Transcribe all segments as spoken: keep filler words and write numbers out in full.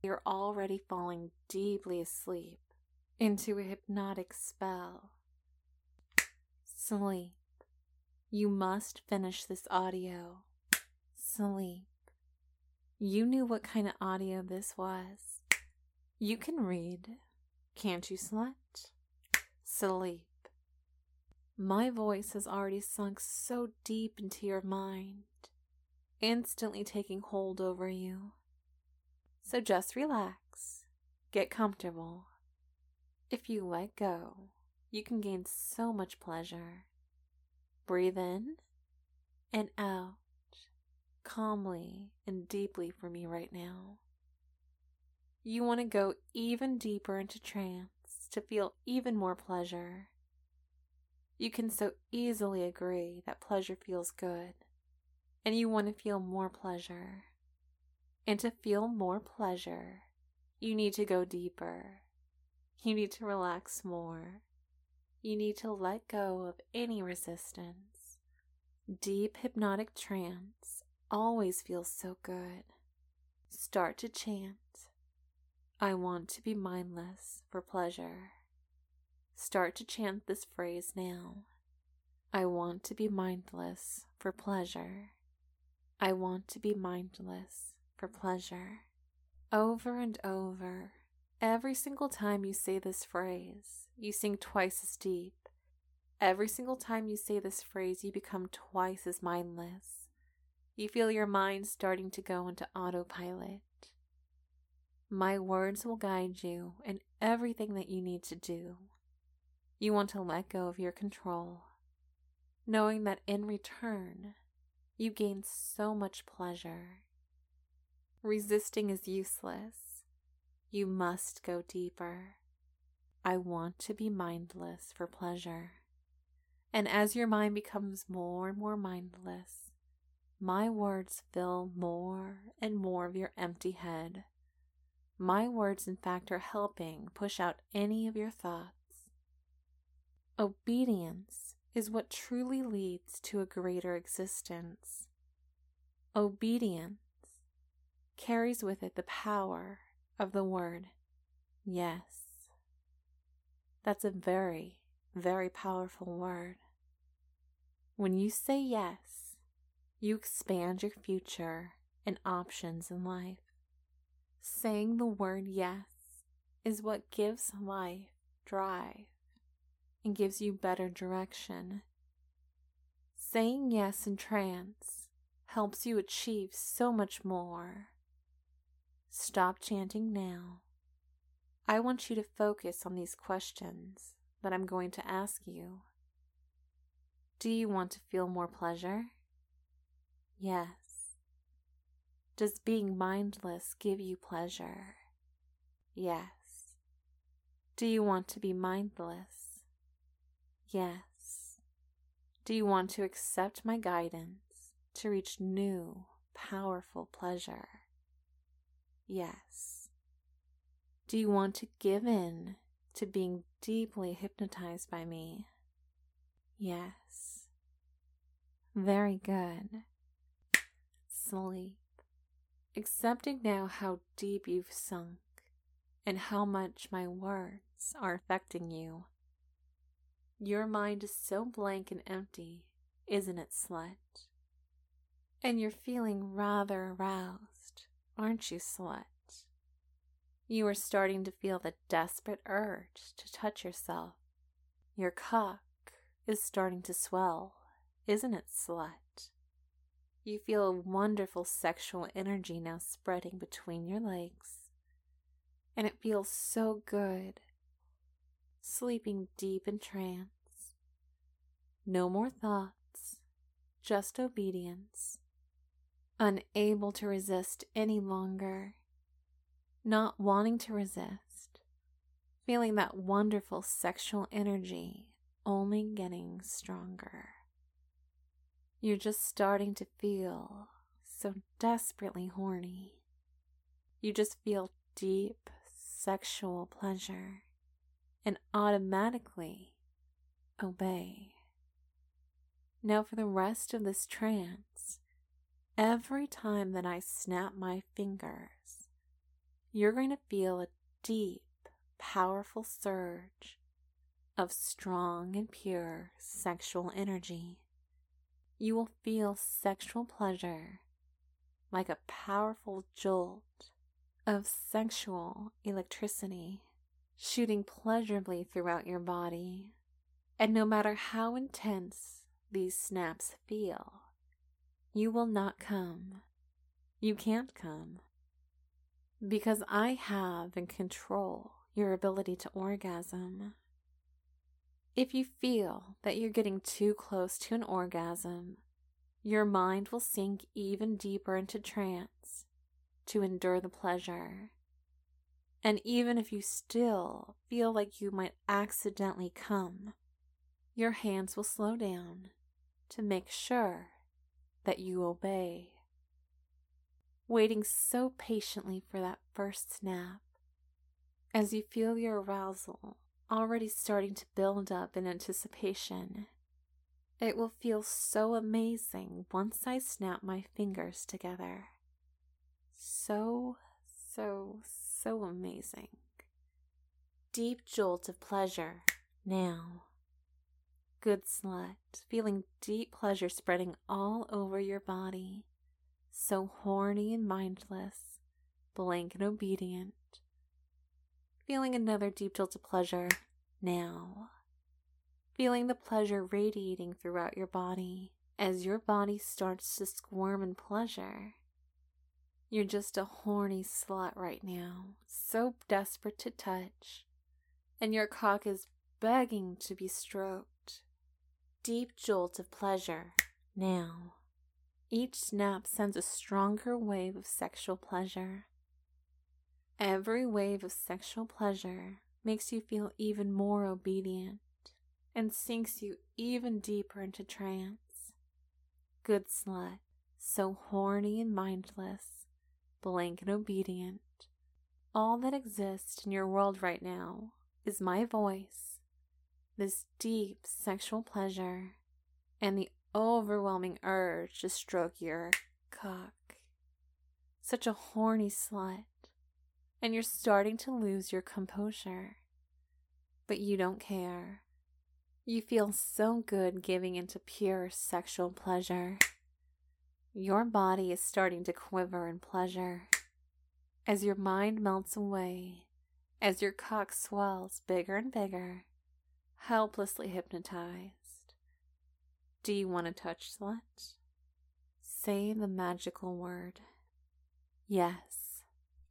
You're already falling deeply asleep into a hypnotic spell. Sleep. You must finish this audio. Sleep. You knew what kind of audio this was. You can read. Can't you, slut? Sleep. My voice has already sunk so deep into your mind, instantly taking hold over you. So just relax. Get comfortable. If you let go, you can gain so much pleasure. Breathe in and out, calmly and deeply for me right now. You want to go even deeper into trance to feel even more pleasure. You can so easily agree that pleasure feels good, and you want to feel more pleasure. And to feel more pleasure, you need to go deeper. You need to relax more. You need to let go of any resistance. Deep hypnotic trance always feels so good. Start to chant, I want to be mindless for pleasure. Start to chant this phrase now. I want to be mindless for pleasure. I want to be mindless for pleasure. Over and over, every single time you say this phrase, you sink twice as deep. Every single time you say this phrase, you become twice as mindless. You feel your mind starting to go into autopilot. My words will guide you in everything that you need to do. You want to let go of your control, knowing that in return, you gain so much pleasure. Resisting is useless. You must go deeper. I want to be mindless for pleasure. And as your mind becomes more and more mindless, my words fill more and more of your empty head. My words, in fact, are helping push out any of your thoughts. Obedience is what truly leads to a greater existence. Obedience carries with it the power of the word yes. That's a very, very powerful word. When you say yes, you expand your future and options in life. Saying the word yes is what gives life drive and gives you better direction. Saying yes in trance helps you achieve so much more. Stop chanting now. I want you to focus on these questions that I'm going to ask you. Do you want to feel more pleasure? Yes. Does being mindless give you pleasure? Yes. Do you want to be mindless? Yes. Do you want to accept my guidance to reach new, powerful pleasure? Yes. Do you want to give in to being deeply hypnotized by me? Yes. Very good. Sleep. Accepting now how deep you've sunk and how much my words are affecting you. Your mind is so blank and empty, isn't it, slut? And you're feeling rather aroused, aren't you, slut? You are starting to feel the desperate urge to touch yourself. Your cock is starting to swell, isn't it, slut? You feel a wonderful sexual energy now spreading between your legs, and it feels so good, sleeping deep in trance. No more thoughts, just obedience, unable to resist any longer, not wanting to resist, feeling that wonderful sexual energy only getting stronger. You're just starting to feel so desperately horny. You just feel deep sexual pleasure and automatically obey. Now for the rest of this trance, every time that I snap my fingers, you're going to feel a deep, powerful surge of strong and pure sexual energy. You will feel sexual pleasure like a powerful jolt of sexual electricity shooting pleasurably throughout your body. And no matter how intense these snaps feel, you will not come. You can't come. Because I have and control your ability to orgasm. If you feel that you're getting too close to an orgasm, your mind will sink even deeper into trance to endure the pleasure. And even if you still feel like you might accidentally come, your hands will slow down to make sure that you obey. Waiting so patiently for that first snap, as you feel your arousal already starting to build up in anticipation. It will feel so amazing once I snap my fingers together. So, so, so amazing. Deep jolt of pleasure now. Good slut, feeling deep pleasure spreading all over your body. So horny and mindless, blank and obedient. Feeling another deep jolt of pleasure now. Feeling the pleasure radiating throughout your body as your body starts to squirm in pleasure. You're just a horny slut right now, so desperate to touch, and your cock is begging to be stroked. Deep jolt of pleasure now. Each snap sends a stronger wave of sexual pleasure. Every wave of sexual pleasure makes you feel even more obedient and sinks you even deeper into trance. Good slut, so horny and mindless, blank and obedient. All that exists in your world right now is my voice, this deep sexual pleasure, and the overwhelming urge to stroke your cock. Such a horny slut, and you're starting to lose your composure. But you don't care. You feel so good giving into pure sexual pleasure. Your body is starting to quiver in pleasure as your mind melts away, as your cock swells bigger and bigger, helplessly hypnotized. Do you want to touch, slut? Say the magical word. Yes.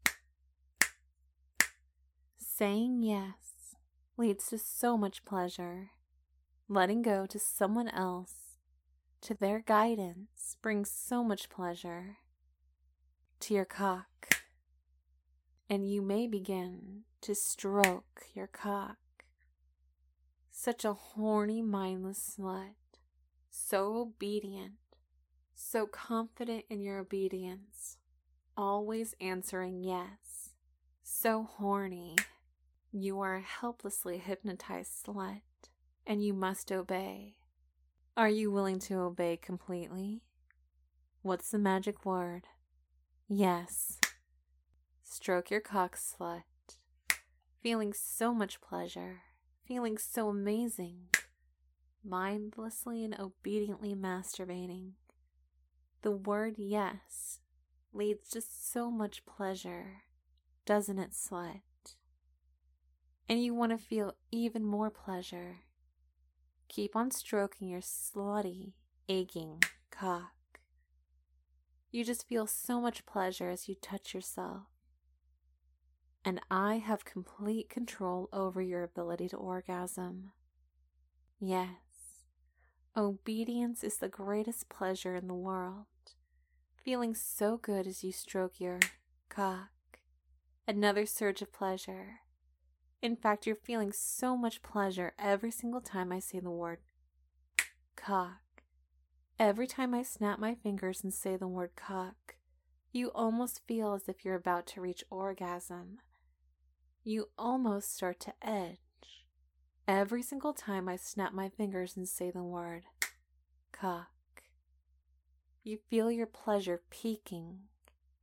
Saying yes leads to so much pleasure. Letting go to someone else, to their guidance, brings so much pleasure. To your cock. And you may begin to stroke your cock. Such a horny, mindless slut. So obedient, so confident in your obedience, always answering yes. So horny, you are a helplessly hypnotized slut, and you must obey. Are you willing to obey completely? What's the magic word? Yes. Stroke your cock, slut, feeling so much pleasure, feeling so amazing. Mindlessly and obediently masturbating. The word yes leads to so much pleasure, doesn't it, slut? And you want to feel even more pleasure. Keep on stroking your slutty, aching cock. You just feel so much pleasure as you touch yourself. And I have complete control over your ability to orgasm. Yes. Obedience is the greatest pleasure in the world. Feeling so good as you stroke your cock. Another surge of pleasure. In fact, you're feeling so much pleasure every single time I say the word cock. Every time I snap my fingers and say the word cock, you almost feel as if you're about to reach orgasm. You almost start to edge. Every single time I snap my fingers and say the word cock, you feel your pleasure peaking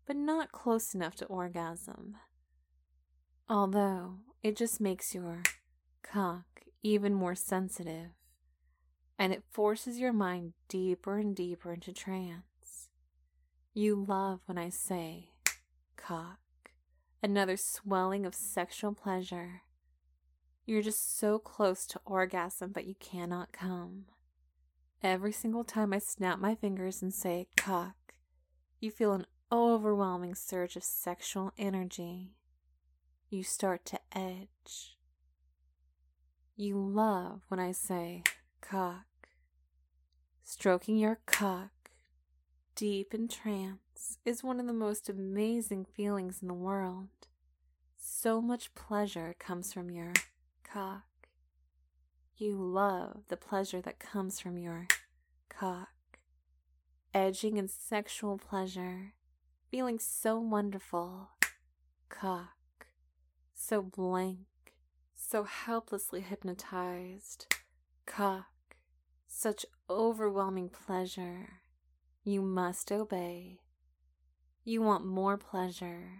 but not close enough to orgasm. Although it just makes your cock even more sensitive, and it forces your mind deeper and deeper into trance. You love when I say cock, another swelling of sexual pleasure. You're just so close to orgasm, but you cannot come. Every single time I snap my fingers and say cock, you feel an overwhelming surge of sexual energy. You start to edge. You love when I say cock. Stroking your cock deep in trance is one of the most amazing feelings in the world. So much pleasure comes from your cock. You love the pleasure that comes from your cock. Edging and sexual pleasure, feeling so wonderful. Cock. So blank, so helplessly hypnotized. Cock. Such overwhelming pleasure. You must obey. You want more pleasure.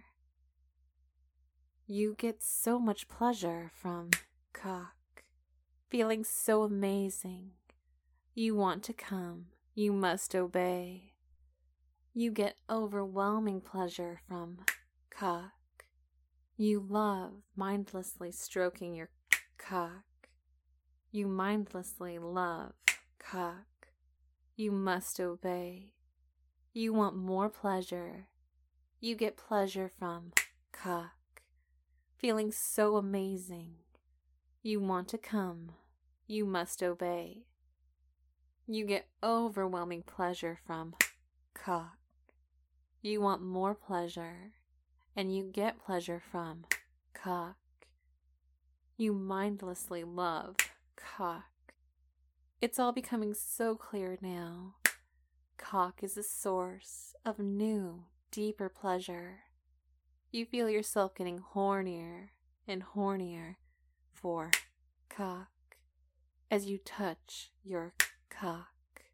You get so much pleasure from cock. Feeling so amazing. You want to come. You must obey. You get overwhelming pleasure from cock. You love mindlessly stroking your cock. You mindlessly love cock. You must obey. You want more pleasure. You get pleasure from cock. Feeling so amazing. You want to come. You must obey. You get overwhelming pleasure from cock. You want more pleasure, and you get pleasure from cock. You mindlessly love cock. It's all becoming so clear now. Cock is a source of new, deeper pleasure. You feel yourself getting hornier and hornier for cock as you touch your cock.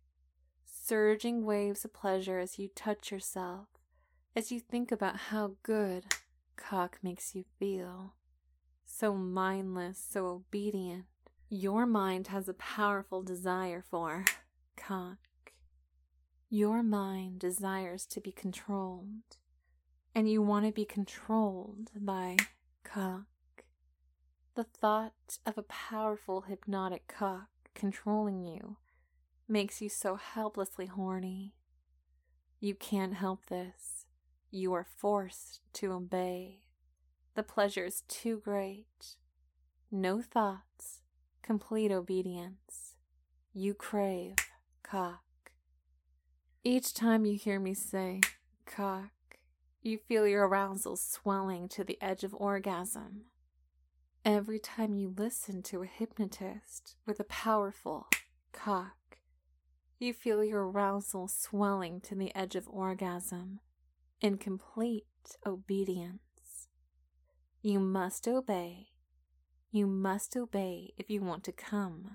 Surging waves of pleasure as you touch yourself, as you think about how good cock makes you feel. So mindless, so obedient. Your mind has a powerful desire for cock. Your mind desires to be controlled, and you want to be controlled by cock. The thought of a powerful hypnotic cock controlling you makes you so helplessly horny. You can't help this. You are forced to obey. The pleasure is too great. No thoughts, complete obedience. You crave cock. Each time you hear me say cock, you feel your arousal swelling to the edge of orgasm. Every time you listen to a hypnotist with a powerful cock, you feel your arousal swelling to the edge of orgasm in complete obedience. You must obey. You must obey if you want to come.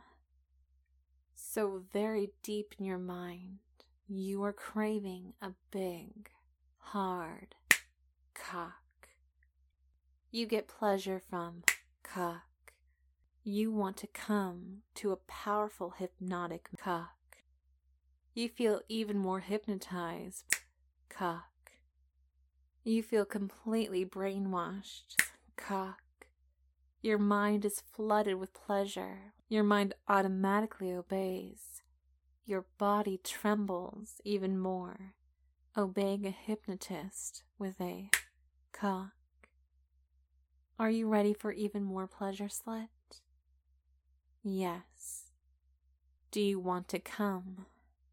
So very deep in your mind, you are craving a big, hard cock. You get pleasure from cock. You want to come to a powerful hypnotic cock. You feel even more hypnotized. Cock. You feel completely brainwashed. Cock. Your mind is flooded with pleasure. Your mind automatically obeys. Your body trembles even more, obeying a hypnotist with a cock. Are you ready for even more pleasure, slut? Yes. Do you want to come?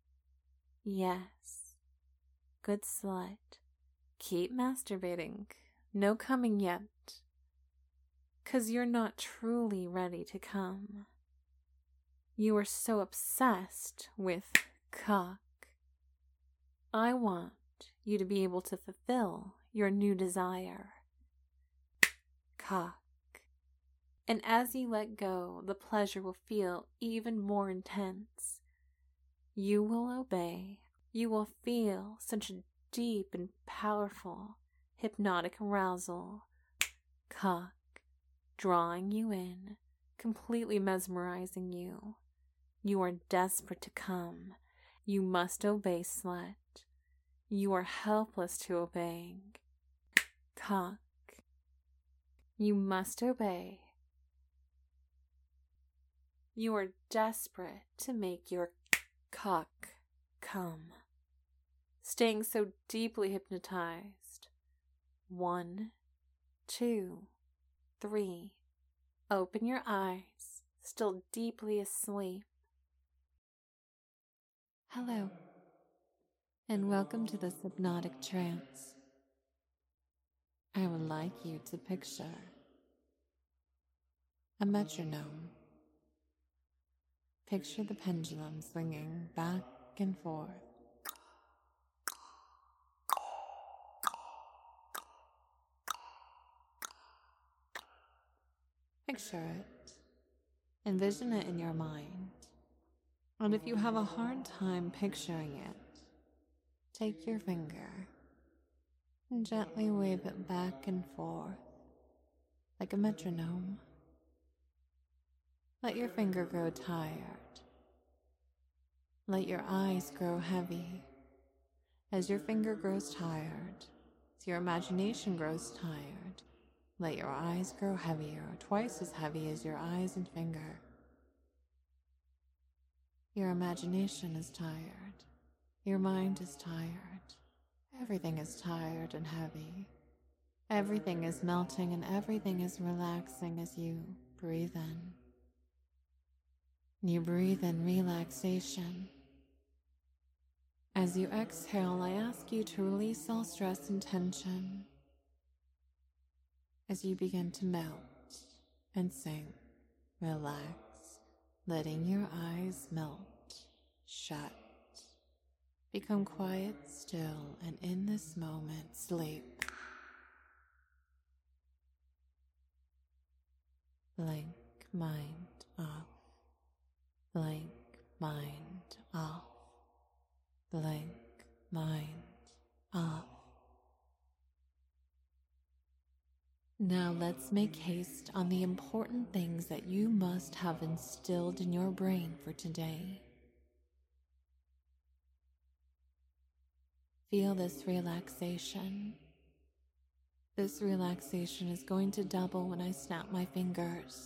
Yes. Good slut. Keep masturbating. No coming yet. 'Cause you're not truly ready to come. You are so obsessed with cock. I want you to be able to fulfill your new desire. Cock. And as you let go, the pleasure will feel even more intense. You will obey. You will feel such a deep and powerful hypnotic arousal. Cock, drawing you in, completely mesmerizing you. You are desperate to come. You must obey, slut. You are helpless to obeying. Cock, you must obey. You are desperate to make your cock come. Staying so deeply hypnotized. One, two, three. Open your eyes, still deeply asleep. Hello, and welcome to this hypnotic trance. I would like you to picture a metronome. Picture the pendulum swinging back and forth. Picture it. Envision it in your mind. And if you have a hard time picturing it, take your finger and gently wave it back and forth like a metronome. Let your finger grow tired. Let your eyes grow heavy. As your finger grows tired, as your imagination grows tired, let your eyes grow heavier, twice as heavy as your eyes and finger. Your imagination is tired. Your mind is tired. Everything is tired and heavy. Everything is melting and everything is relaxing as you breathe in. You breathe in relaxation. As you exhale, I ask you to release all stress and tension. As you begin to melt and sink, relax, letting your eyes melt, shut. Become quiet, still, and in this moment, sleep. Blank mind off. Blank mind off. Blank mind off. Now let's make haste on the important things that you must have instilled in your brain for today. Feel this relaxation. This relaxation is going to double when I snap my fingers.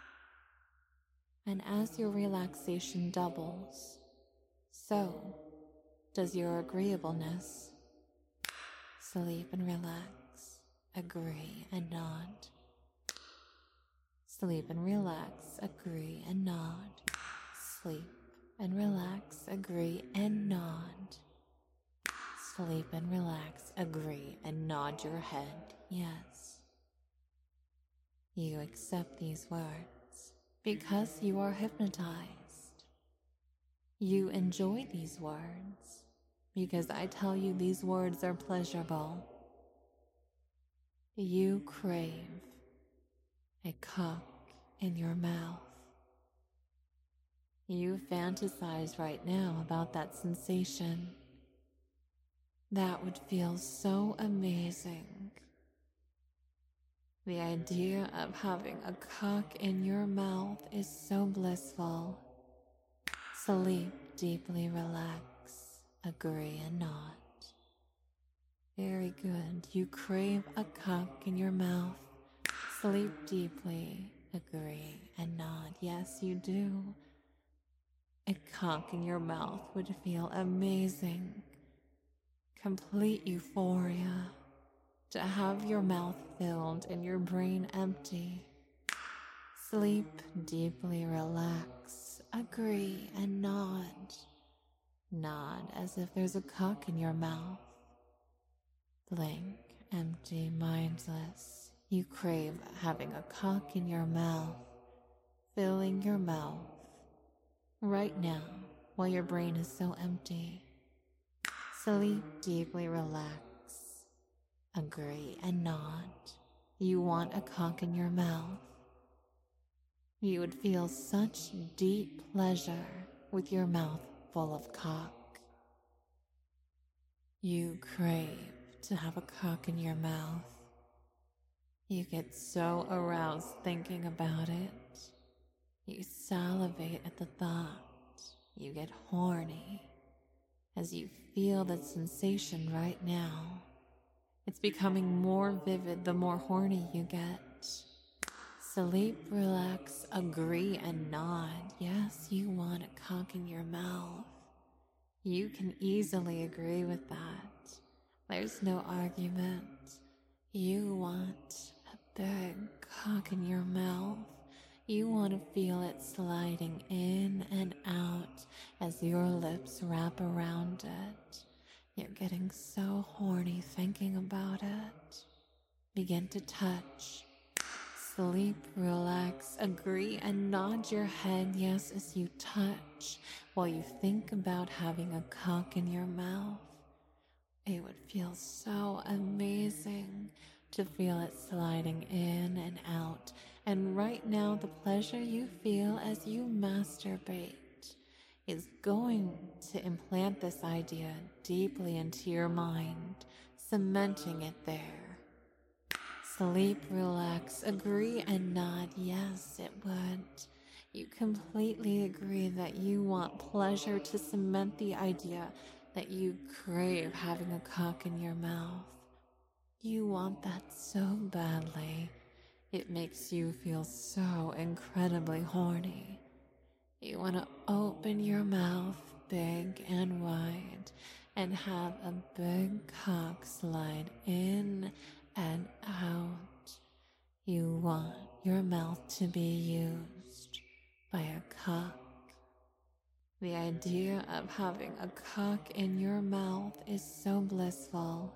And as your relaxation doubles, so does your agreeableness. Sleep and relax, agree and nod. Sleep and relax, agree and nod. Sleep and relax, agree and nod. Sleep and relax, agree and nod your head, yes. You accept these words because you are hypnotized. You enjoy these words because I tell you these words are pleasurable. You crave a cock in your mouth. You fantasize right now about that sensation. That would feel so amazing. The idea of having a cock in your mouth is so blissful. Sleep deeply, relax, agree and nod. Very good. You crave a cock in your mouth. Sleep deeply, agree and nod. Yes, you do. A cock in your mouth would feel amazing. Complete euphoria. To have your mouth filled and your brain empty. Sleep deeply, relax, agree and nod. Nod as if there's a cock in your mouth. Blank, empty, mindless. You crave having a cock in your mouth, filling your mouth. Right now, while your brain is so empty. Sleep deeply, relax. Agree and nod. You want a cock in your mouth. You would feel such deep pleasure with your mouth full of cock. You crave to have a cock in your mouth. You get so aroused thinking about it. You salivate at the thought. You get horny as you feel that sensation right now. It's becoming more vivid the more horny you get. Sleep, relax, agree, and nod. Yes, you want a cock in your mouth. You can easily agree with that. There's no argument. You want a big cock in your mouth. You want to feel it sliding in and out as your lips wrap around it. You're getting so horny thinking about it. Begin to touch. Sleep, relax, agree, and nod your head yes as you touch while you think about having a cock in your mouth. It would feel so amazing to feel it sliding in and out, and right now the pleasure you feel as you masturbate is going to implant this idea deeply into your mind, cementing it there. Sleep, relax, agree, and nod. Yes, it would. You completely agree that you want pleasure to cement the idea that you crave having a cock in your mouth. You want that so badly. It makes you feel so incredibly horny. You want to open your mouth big and wide and have a big cock slide in and out. You want your mouth to be used by a cock. The idea of having a cock in your mouth is so blissful.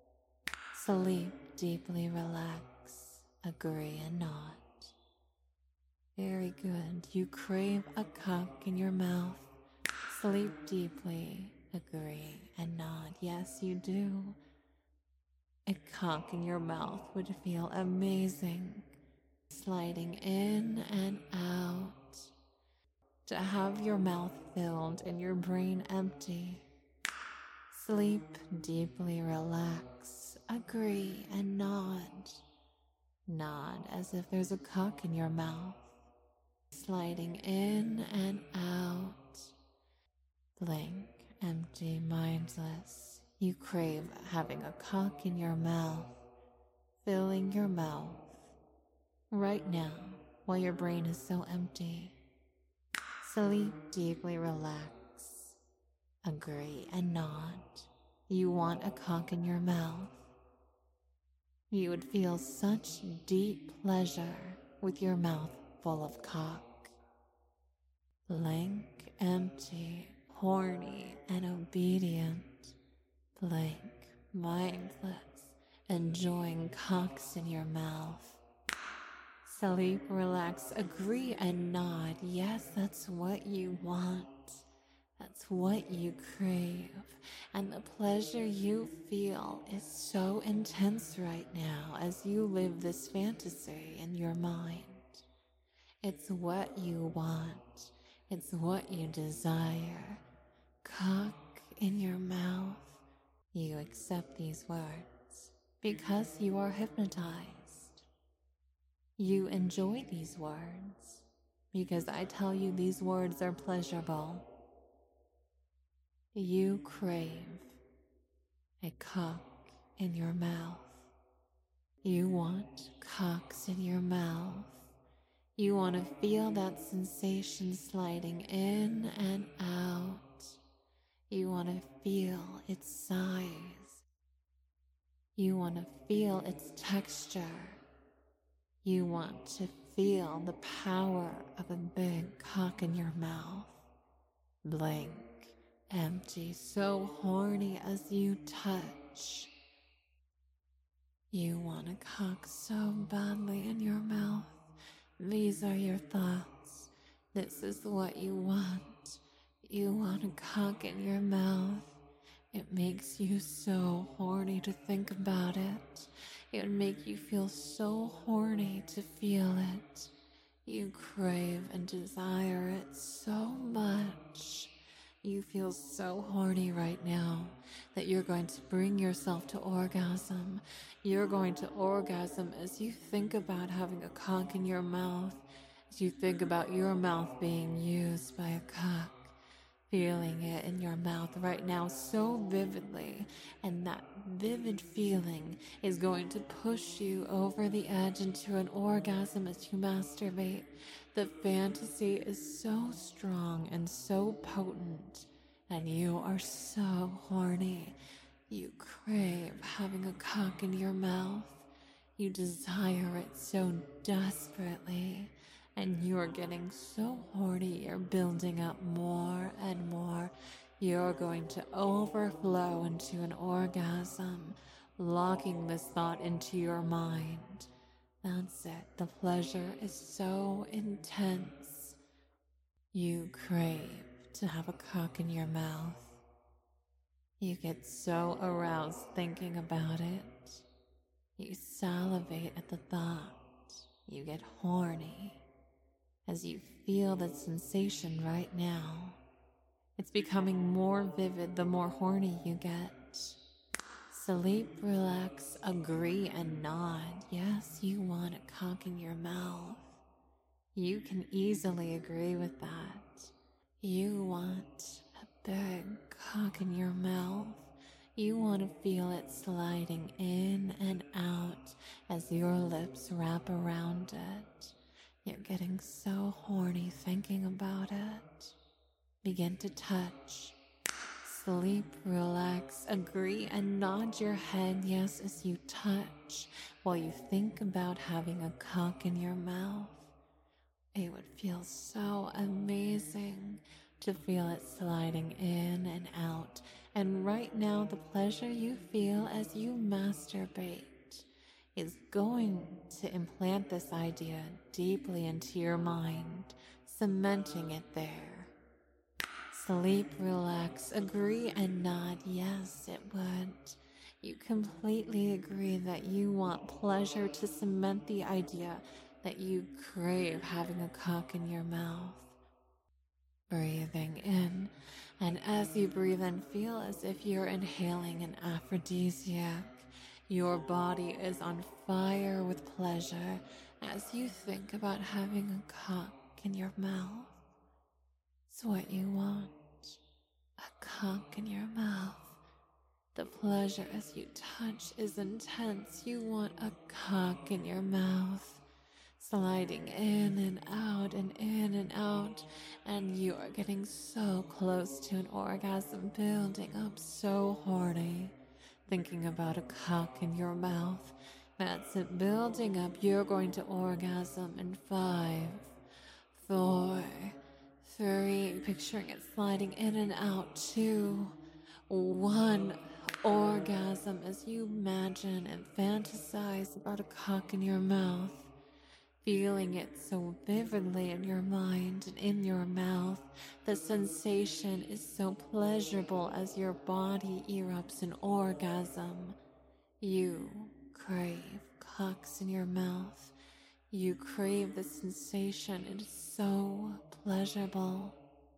Sleep, deeply relax, agree and nod. Very good. You crave a cock in your mouth. Sleep deeply, agree and nod. Yes, you do. A cock in your mouth would feel amazing. Sliding in and out. To have your mouth filled and your brain empty. Sleep deeply, relax, agree and nod. Nod as if there's a cock in your mouth. Sliding in and out. Blank, empty, mindless. You crave having a cock in your mouth, filling your mouth right now while your brain is so empty. Sleep deeply, relax, agree and nod. You want a cock in your mouth. You would feel such deep pleasure with your mouth full of cock. Blank, empty, horny, and obedient. Blank, mindless, enjoying cocks in your mouth. Sleep, relax, agree, and nod. Yes, that's what you want. That's what you crave. And the pleasure you feel is so intense right now as you live this fantasy in your mind. It's what you want. It's what you desire. Cock in your mouth. You accept these words because you are hypnotized. You enjoy these words because I tell you these words are pleasurable. You crave a cock in your mouth. You want cocks in your mouth. You want to feel that sensation sliding in and out. You want to feel its size. You want to feel its texture. You want to feel the power of a big cock in your mouth. Blank, empty, so horny as you touch. You want a cock so badly in your mouth. These are your thoughts. This is what you want. You want a cock in your mouth. It makes you so horny to think about it. It would make you feel so horny to feel it. You crave and desire it so much. You feel so horny right now that you're going to bring yourself to orgasm. You're going to orgasm as you think about having a cock in your mouth, as you think about your mouth being used by a cock, feeling it in your mouth right now so vividly, and that vivid feeling is going to push you over the edge into an orgasm as you masturbate. The fantasy is so strong and so potent, and you are so horny. You crave having a cock in your mouth. You desire it so desperately, and you're getting so horny, you're building up more and more. You're going to overflow into an orgasm, locking this thought into your mind. That's it. The pleasure is so intense. You crave to have a cock in your mouth. You get so aroused thinking about it. You salivate at the thought. You get horny as you feel the sensation right now. It's becoming more vivid the more horny you get. Sleep, relax, agree, and nod. Yes, you want a cock in your mouth. You can easily agree with that. You want a big cock in your mouth. You want to feel it sliding in and out as your lips wrap around it. You're getting so horny thinking about it. Begin to touch. Sleep, relax, agree, and nod your head yes as you touch while you think about having a cock in your mouth. It would feel so amazing to feel it sliding in and out. And right now, the pleasure you feel as you masturbate is going to implant this idea deeply into your mind, cementing it there. Sleep, relax, agree, and nod. Yes, it would. You completely agree that you want pleasure to cement the idea that you crave having a cock in your mouth. Breathing in, and as you breathe in, feel as if you're inhaling an aphrodisiac. Your body is on fire with pleasure as you think about having a cock in your mouth. It's what you want, a cock in your mouth. The pleasure as you touch is intense. You want a cock in your mouth, sliding in and out and in and out, and you are getting so close to an orgasm, building up so horny, thinking about a cock in your mouth. That's it, building up. You're going to orgasm in five, four, three, picturing it sliding in and out, two, one. Orgasm as you imagine and fantasize about a cock in your mouth, feeling it so vividly in your mind and in your mouth. The sensation is so pleasurable as your body erupts in orgasm. You crave cocks in your mouth. You crave the sensation. It is so pleasurable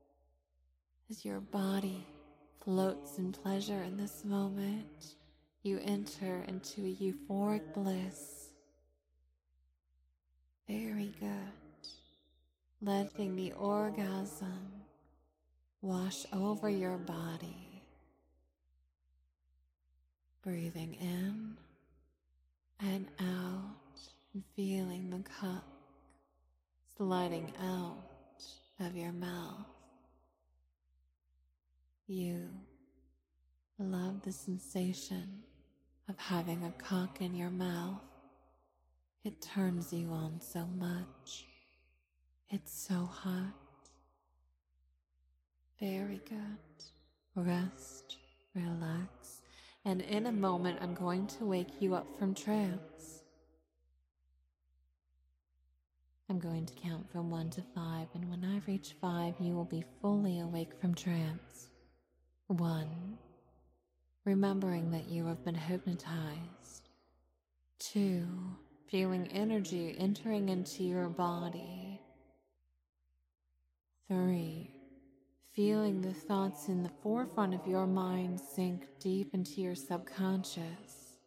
as your body floats in pleasure in this moment. You enter into a euphoric bliss. Very good. Letting the orgasm wash over your body. Breathing in and out and feeling the cock sliding out of your mouth. You love the sensation of having a cock in your mouth. It turns you on so much. It's so hot. Very good. Rest, relax, and in a moment I'm going to wake you up from trance. I'm going to count from one to five, and when I reach five, you will be fully awake from trance. One, remembering that you have been hypnotized. Two, feeling energy entering into your body. Three, feeling the thoughts in the forefront of your mind sink deep into your subconscious.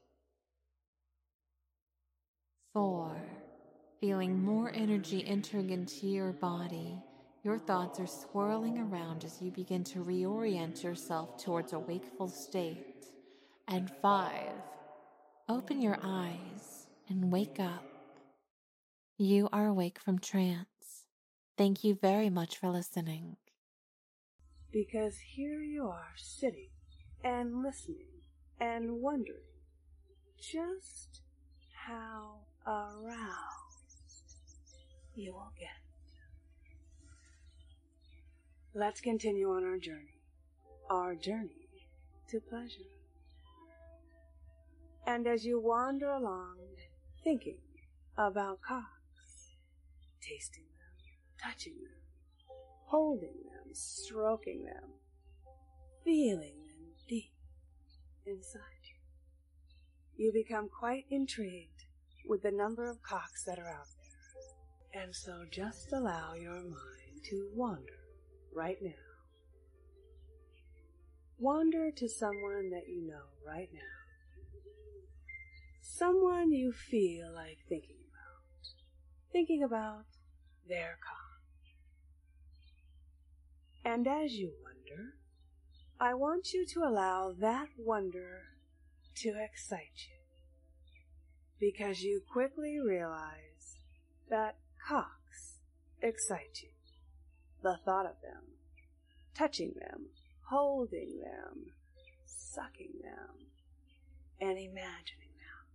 Four, feeling more energy entering into your body. Your thoughts are swirling around as you begin to reorient yourself towards a wakeful state. And five, open your eyes and wake up. You are awake from trance. Thank you very much for listening. Because here you are sitting and listening and wondering just how aroused you will get. Let's continue on our journey, our journey to pleasure. And as you wander along thinking about cocks, tasting them, touching them, holding them, stroking them, feeling them deep inside you, you become quite intrigued with the number of cocks that are out there. And so just allow your mind to wander right now. Wander to someone that you know right now. Someone you feel like thinking about. Thinking about their cock. And as you wonder, I want you to allow that wonder to excite you. Because you quickly realize that cocks excite you. The thought of them, touching them, holding them, sucking them, and imagining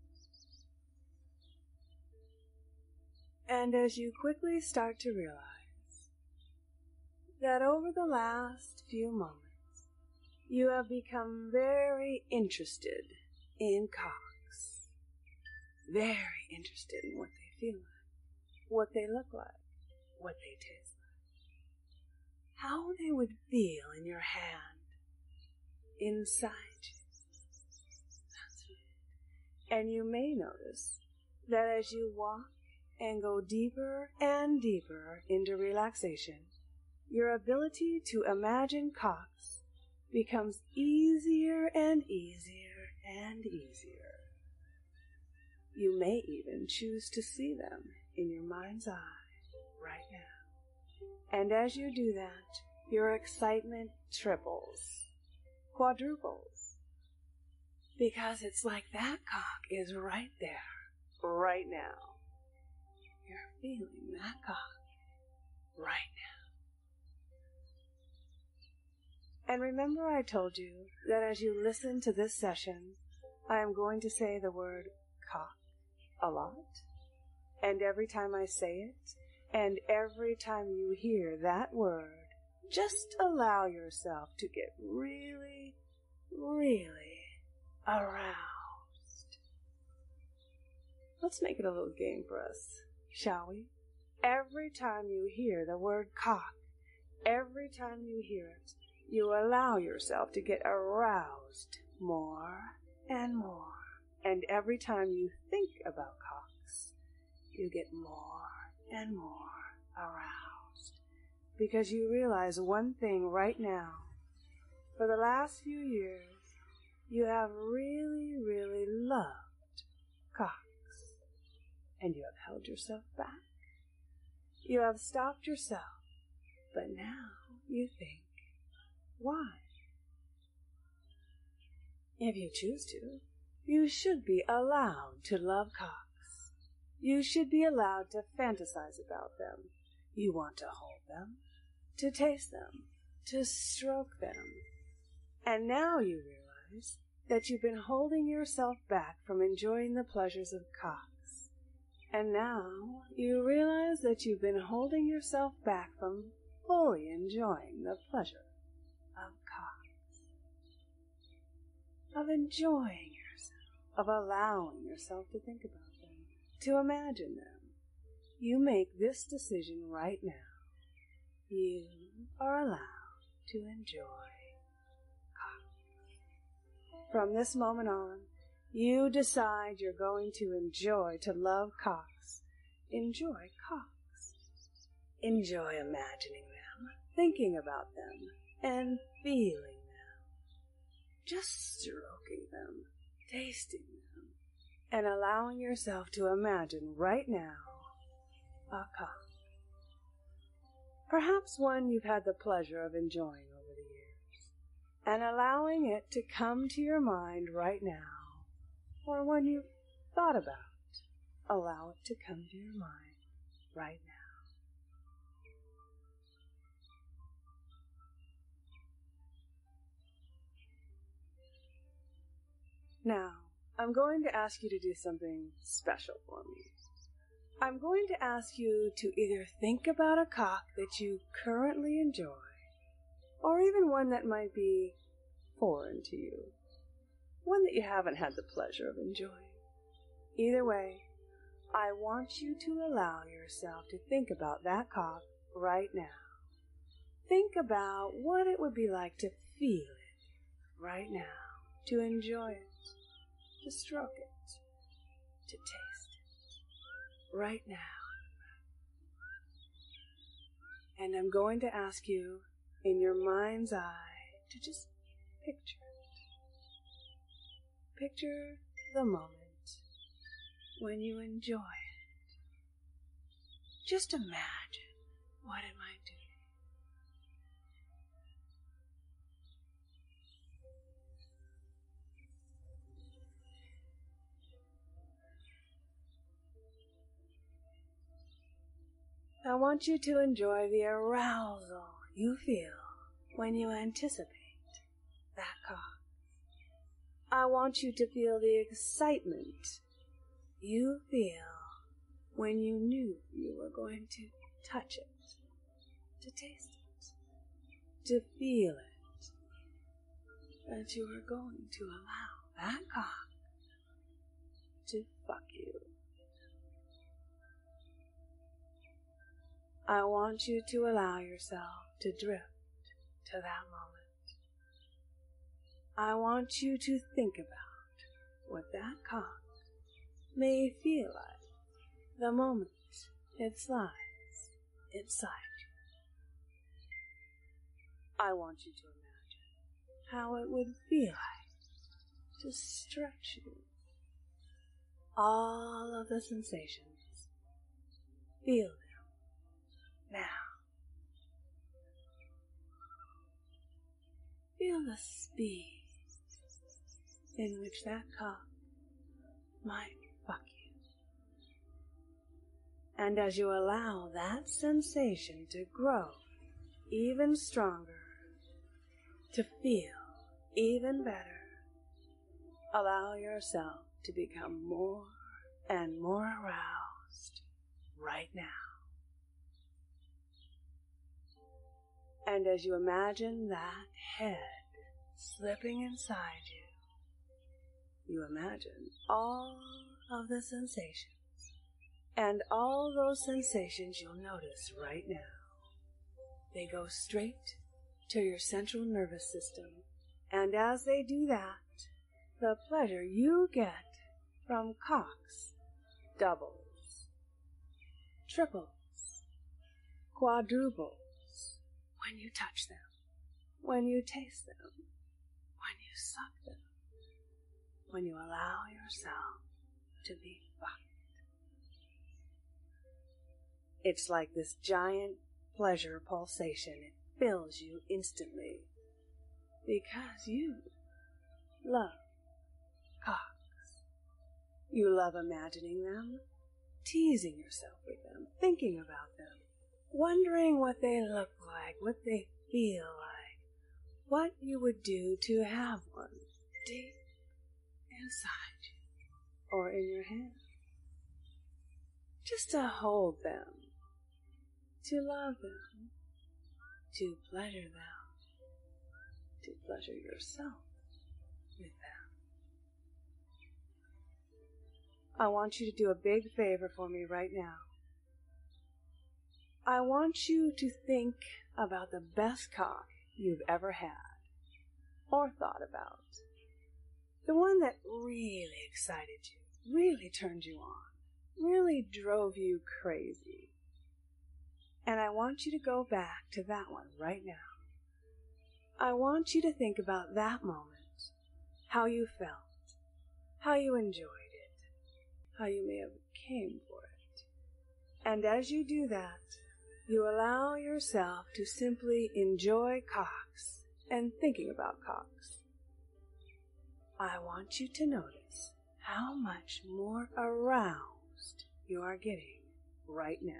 them. And as you quickly start to realize that over the last few moments, you have become very interested in cocks, very interested in what they feel like, what they look like, what they taste like, how they would feel in your hand, inside you. That's right. And you may notice that as you walk and go deeper and deeper into relaxation, your ability to imagine cocks becomes easier and easier and easier. You may even choose to see them in your mind's eye right now. And as you do that, your excitement triples, quadruples, because it's like that cock is right there, right now. You're feeling that cock right now. And remember I told you that as you listen to this session, I am going to say the word cock a lot. And every time I say it, and every time you hear that word, just allow yourself to get really, really aroused. Let's make it a little game for us, shall we? Every time you hear the word cock, every time you hear it, you allow yourself to get aroused more and more. And every time you think about cocks, you get more and more aroused. Because you realize one thing right now. For the last few years, you have really, really loved cocks. And you have held yourself back. You have stopped yourself. But now you think, why? If you choose to, you should be allowed to love cocks. You should be allowed to fantasize about them. You want to hold them, to taste them, to stroke them. And now you realize that you've been holding yourself back from enjoying the pleasures of cocks. And now you realize that you've been holding yourself back from fully enjoying the pleasure of cocks. Of enjoying yourself, of allowing yourself to think about them, to imagine them. You make this decision right now. You are allowed to enjoy cocks. From this moment on, you decide you're going to enjoy, to love cocks. Enjoy cocks. Enjoy imagining them, thinking about them, and feeling them, just stroking them, tasting them, and allowing yourself to imagine right now a cock. Perhaps one you've had the pleasure of enjoying over the years, and allowing it to come to your mind right now, or one you've thought about, allow it to come to your mind right now. Now, I'm going to ask you to do something special for me. I'm going to ask you to either think about a cock that you currently enjoy, or even one that might be foreign to you, one that you haven't had the pleasure of enjoying. Either way, I want you to allow yourself to think about that cock right now. Think about what it would be like to feel it right now, to enjoy it, to stroke it, to taste it right now. And I'm going to ask you, in your mind's eye, to just picture it. Picture the moment when you enjoy it. Just imagine what it might do. I want you to enjoy the arousal you feel when you anticipate that cock. I want you to feel the excitement you feel when you knew you were going to touch it, to taste it, to feel it, that you were going to allow that cock to fuck you. I want you to allow yourself to drift to that moment. I want you to think about what that cock may feel like the moment it slides inside you. I want you to imagine how it would feel like to stretch you. All of the sensations, feel them now. Feel the speed in which that cock might fuck you. And as you allow that sensation to grow even stronger, to feel even better, allow yourself to become more and more aroused right now. And as you imagine that head slipping inside you, you imagine all of the sensations, and all those sensations you'll notice right now. They go straight to your central nervous system, and as they do that, the pleasure you get from cocks doubles, triples, quadruples when you touch them, when you taste them, when you suck them, when you allow yourself to be fucked. It's like this giant pleasure pulsation. It fills you instantly because you love cocks. You love imagining them, teasing yourself with them, thinking about them, wondering what they look like, what they feel like, what you would do to have one deep inside you or in your hand. Just to hold them, to love them, to pleasure them, to pleasure yourself with them. I want you to do a big favor for me right now. I want you to think about the best cock you've ever had or thought about. The one that really excited you, really turned you on, really drove you crazy. And I want you to go back to that one right now. I want you to think about that moment, how you felt, how you enjoyed it, how you may have came for it. And as you do that, you allow yourself to simply enjoy Cox and thinking about Cox. I want you to notice how much more aroused you are getting right now.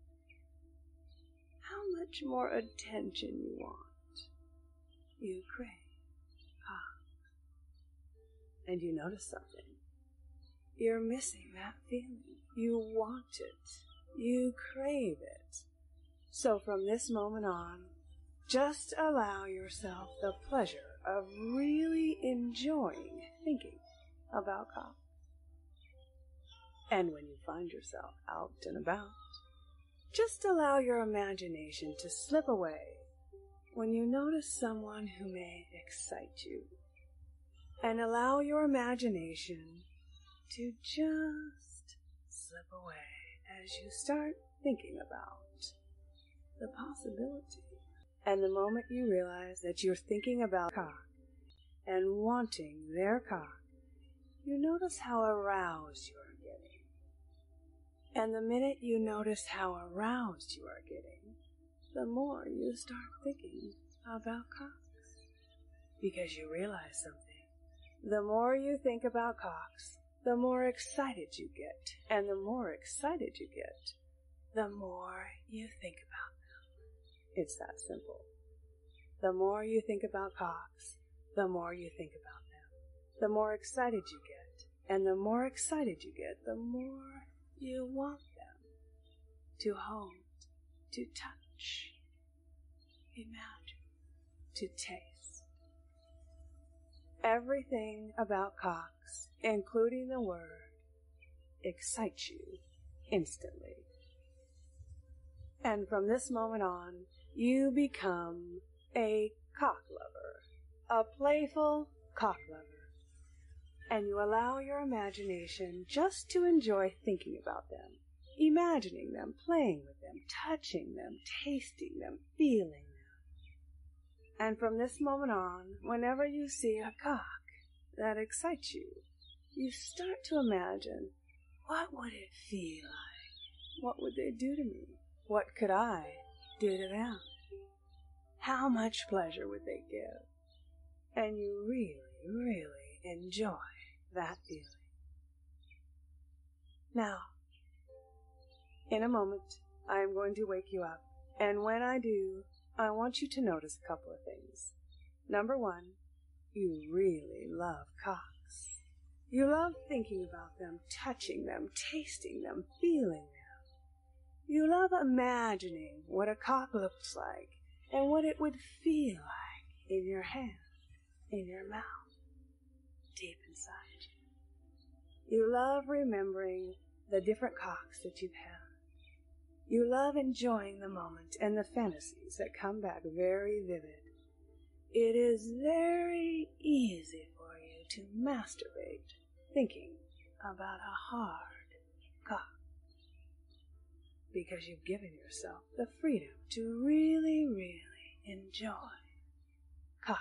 How much more attention you want. You crave Cox. And you notice something. You're missing that feeling. You want it. You crave it. So from this moment on, just allow yourself the pleasure of really enjoying thinking about Cox. And when you find yourself out and about, just allow your imagination to slip away when you notice someone who may excite you. And allow your imagination to just slip away as you start thinking about the possibility. And the moment you realize that you're thinking about Cox and wanting their Cox, you notice how aroused you are getting. And the minute you notice how aroused you are getting, the more you start thinking about Cox. Because you realize something. The more you think about Cox, the more excited you get. And the more excited you get, the more you think about them. It's that simple. The more you think about Cox, the more you think about them. The more excited you get. And the more excited you get, the more you want them to hold, to touch, imagine, to taste. Everything about Cox, including the word, excites you instantly. And from this moment on, you become a cock lover, a playful cock lover. And you allow your imagination just to enjoy thinking about them, imagining them, playing with them, touching them, tasting them, feeling them. And from this moment on, whenever you see a cock that excites you, you start to imagine, what would it feel like? What would they do to me? What could I do to them? How much pleasure would they give? And you really, really enjoy that feeling. Now, in a moment, I am going to wake you up. And when I do, I want you to notice a couple of things. Number one, you really love Cox. You love thinking about them, touching them, tasting them, feeling them. You love imagining what a cock looks like and what it would feel like in your hand, in your mouth, deep inside you. You love remembering the different cocks that you've had. You love enjoying the moment and the fantasies that come back very vivid. It is very easy for you to masturbate thinking about a hard cock, because you've given yourself the freedom to really, really enjoy cock.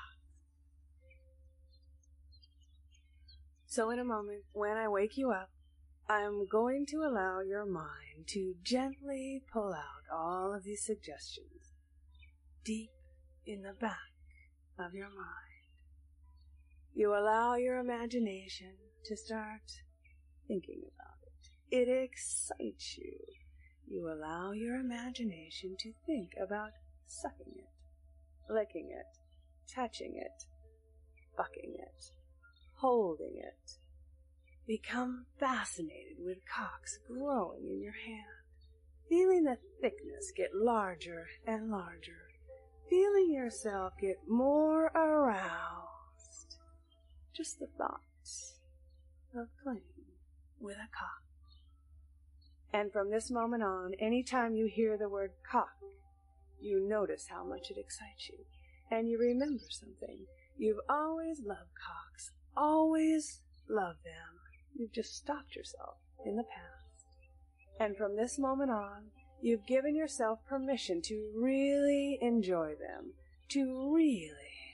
So in a moment, when I wake you up, I'm going to allow your mind to gently pull out all of these suggestions deep in the back of your mind. You allow your imagination to start thinking about it. It excites you. You allow your imagination to think about sucking it, licking it, touching it, fucking it, holding it. Become fascinated with cocks growing in your hand, feeling the thickness get larger and larger, feeling yourself get more aroused. Just the thoughts of playing with a cock. And from this moment on, anytime you hear the word cock, you notice how much it excites you. And you remember something. You've always loved cocks, always loved them. You've just stopped yourself in the past. And from this moment on, you've given yourself permission to really enjoy them, to really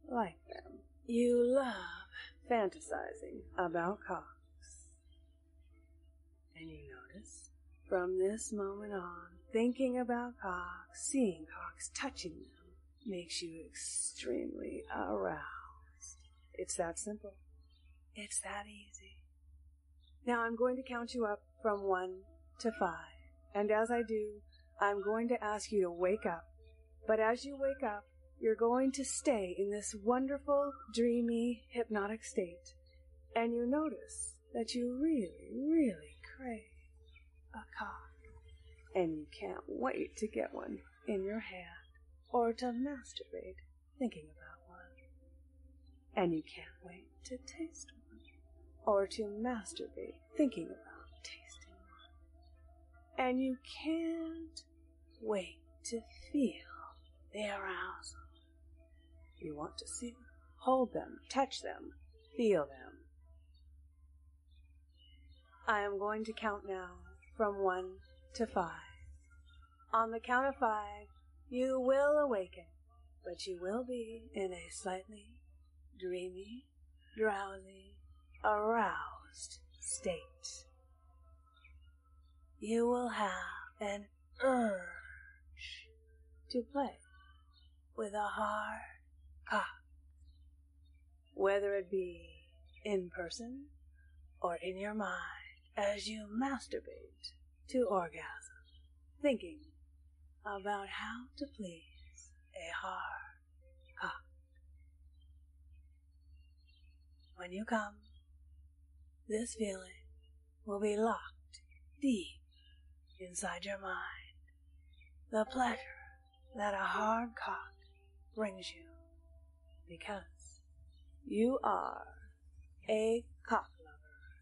like them. You love fantasizing about cocks. And you notice, from this moment on, thinking about cocks, seeing cocks, touching them, makes you extremely aroused. It's that simple. It's that easy. Now I'm going to count you up from one to five. And as I do, I'm going to ask you to wake up. But as you wake up, you're going to stay in this wonderful, dreamy, hypnotic state. And you notice that you really, really crave a cock. And you can't wait to get one in your hand or to masturbate thinking about one. And you can't wait to taste one or to masturbate thinking about tasting one. And you can't wait to feel the arousal. You want to see them, hold them, touch them, feel them. I am going to count now from one to five. On the count of five, you will awaken, but you will be in a slightly dreamy, drowsy, aroused state. You will have an urge to play with a hard cock, whether it be in person or in your mind as you masturbate to orgasm, thinking about how to please a hard cock. When you come, this feeling will be locked deep inside your mind. The pleasure that a hard cock brings you, because you are a cock lover.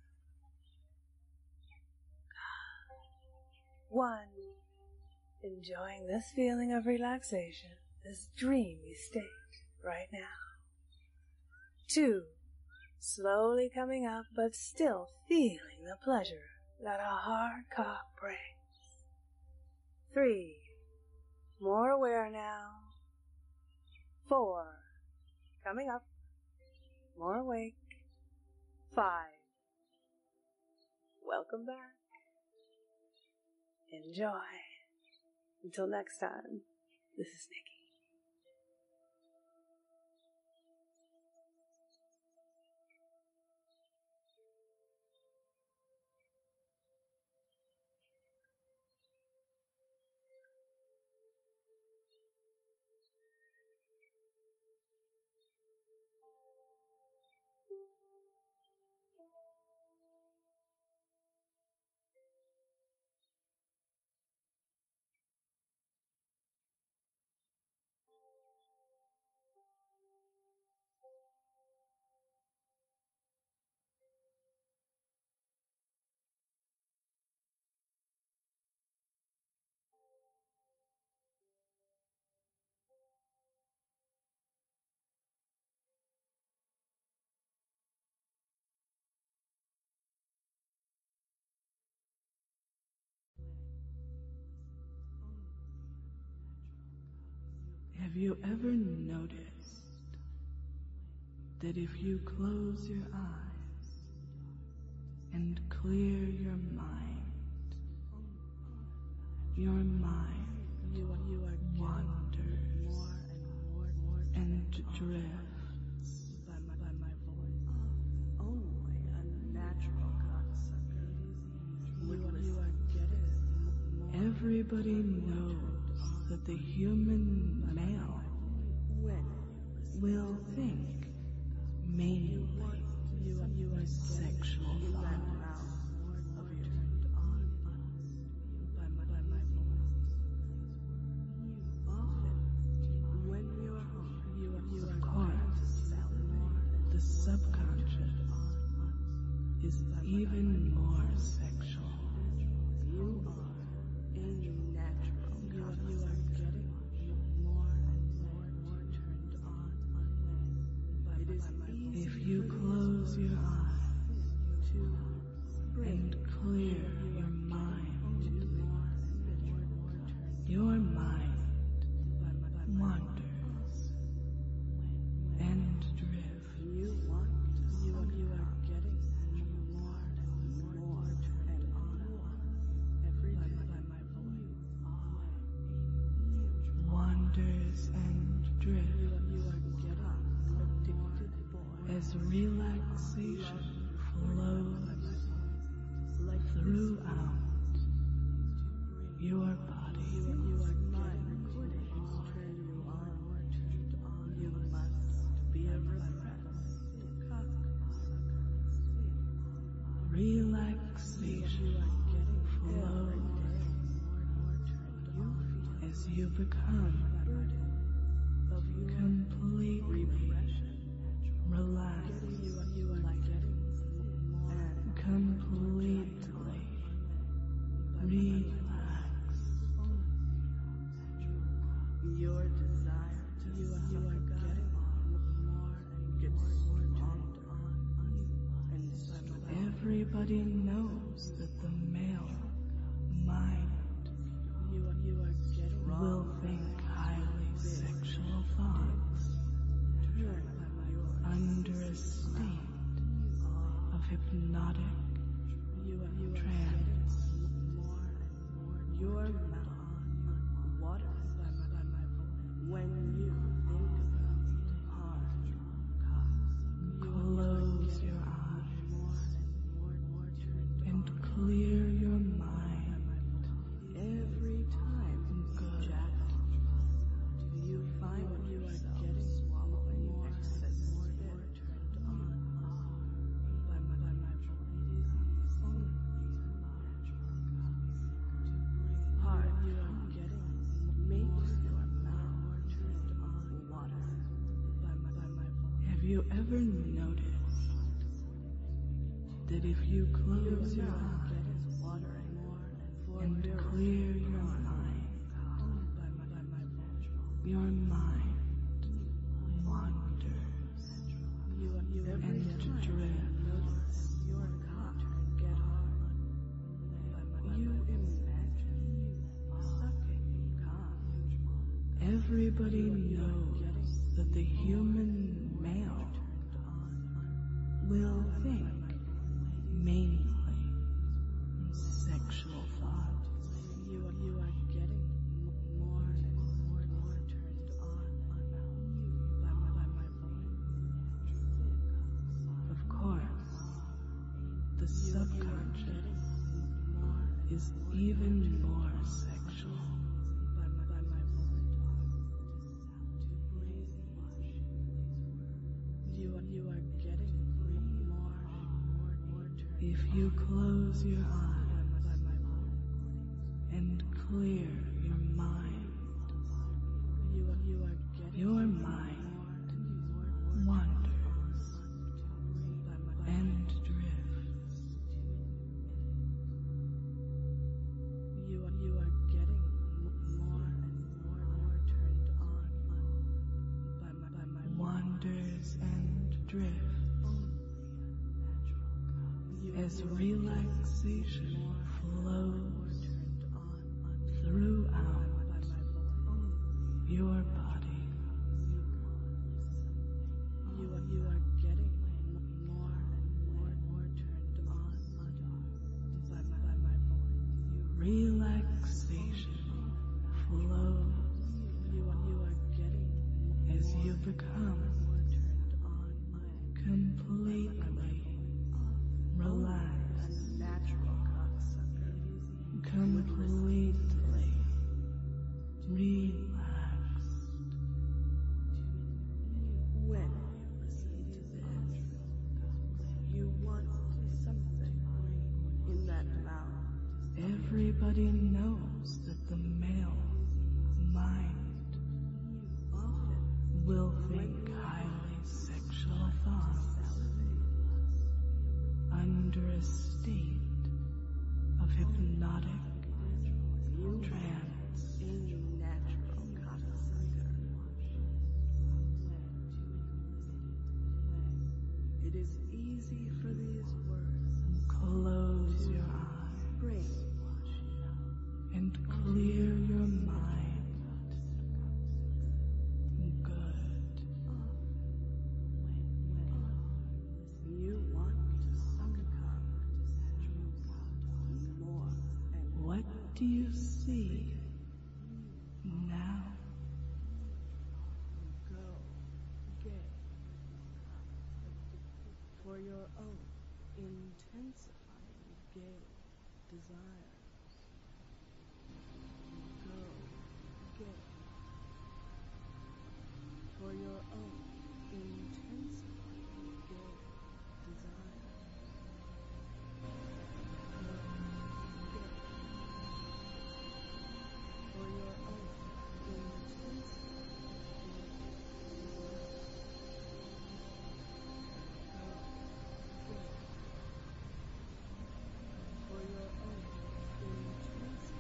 One, enjoying this feeling of relaxation, this dreamy state right now. Two, slowly coming up but still feeling the pleasure that a hard cock brings. Three, more aware now. Four, coming up, more awake. Five, welcome back. Enjoy. Until next time, this is Nikki. Have you ever noticed that if you close your eyes and clear your mind, your mind you are, you are wanders more and more, more and drifts by my, by my voice? Only a natural cocksucker would you, you are getting. Everybody knows that the human male will think mainly with sexual thoughts of your turned on by my, by my voice. Often, when you are home, you are, you of course, the subconscious is even more sexual. You are if you close your eyes as relaxation flows throughout your body. You are not recording. Turn you on, turned on. You must be a repressed relaxation flows as you become completely relaxed and completely relaxed. Your desire to you are getting more and gets stronger, and everybody knows that the male mind will think highly sexual thoughts under a state of hypnotic trance. Your mouth waters when you think about hard cock. Close your eyes and clear your mind every time you jack off. You find yourself swallowing excess spit turned on by my, by my hard you are getting makes your mouth turned on water by my, by my Have you ever noticed that if you close your eyes and clear your mind, your mind wanders and drifts. You imagine sucking cock. Everybody knows that the human male will think mainly in sexual thoughts. You are, you are getting more and more and more turned on by my, by my voice. Of course, the subconscious is even more sexual. By my, by my voice. You are, you are getting more and more and more turned on. If you close your eyes and clear your mind, you are, you are getting your mind wanders and drifts. You are, you are getting more and more and more turned on by my, by my wanders and drifts as relaxation flows throughout your body. You are, you are getting more and more and more turned on by my, by my voice. Relaxation flows. You are, you are getting as you become completely relaxed, natural cocksucker, completely relaxed. When you listen to this, you want something in that mouth. Everybody knows that the male mind will think highly sexual thoughts under a state of hypnotic trance. Natural cocksucker. It is easy for these words. Close your eyes and clear your mind. Good. You want to suck a cock more. And what do you see now? Go get gay desires. Go gay for your own intensely gay desires. Go gay for your own intensely gay for your own intensely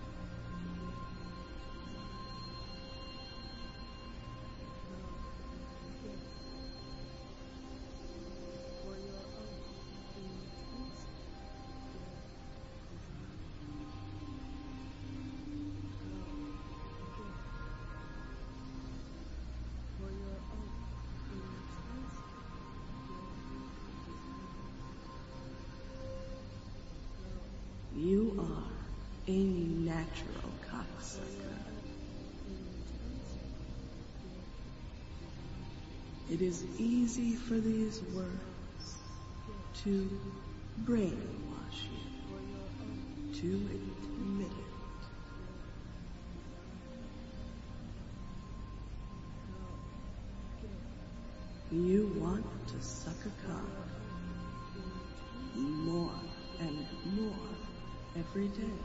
for your own intensely for your own You are a natural cocksucker. It is easy for these words to brainwash you, to admit it. You want to suck a cock more and more every day.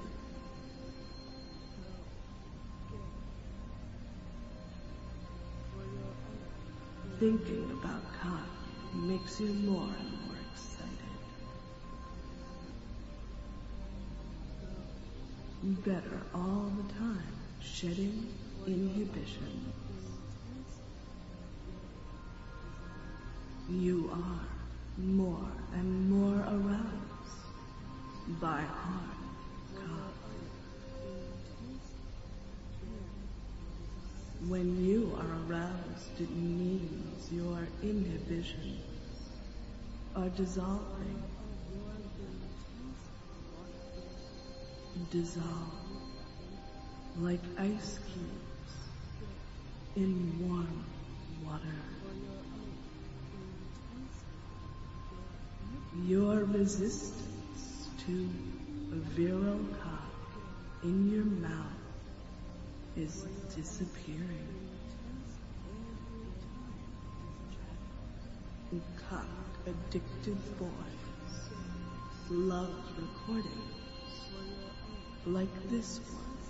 Thinking about cock makes you more and more excited. Better all the time, shedding inhibition. You are more and more aroused by hard cock. When you are aroused, it means your inhibitions are dissolving. Dissolve like ice cubes in warm water. Your resistance to a virile cock in your mouth is disappearing. Cock-addicted boys love recordings like this one.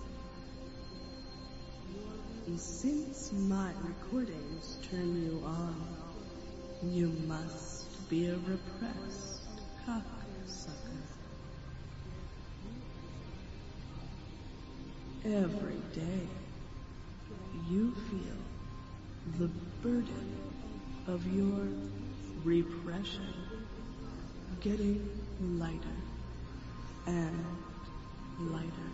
And since my recordings turn you on, you must be a repressed cocksucker. Every day, you feel the burden of your repression getting lighter and lighter.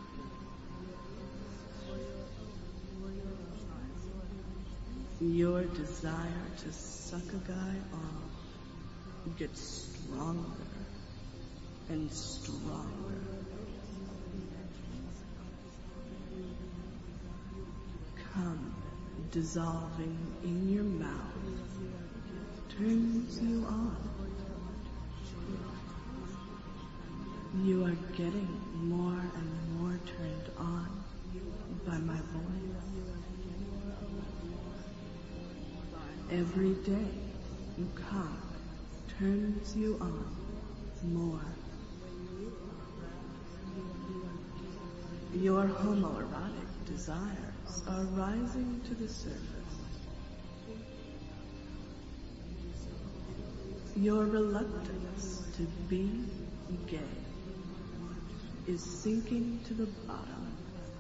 Your desire to suck a guy off gets stronger and stronger. Cum dissolving in your mouth turns you on. You are getting more and more turned on by my voice. Every day, cock turns you on more. Your homoerotic desires are rising to the surface. Your reluctance to be gay is sinking to the bottom.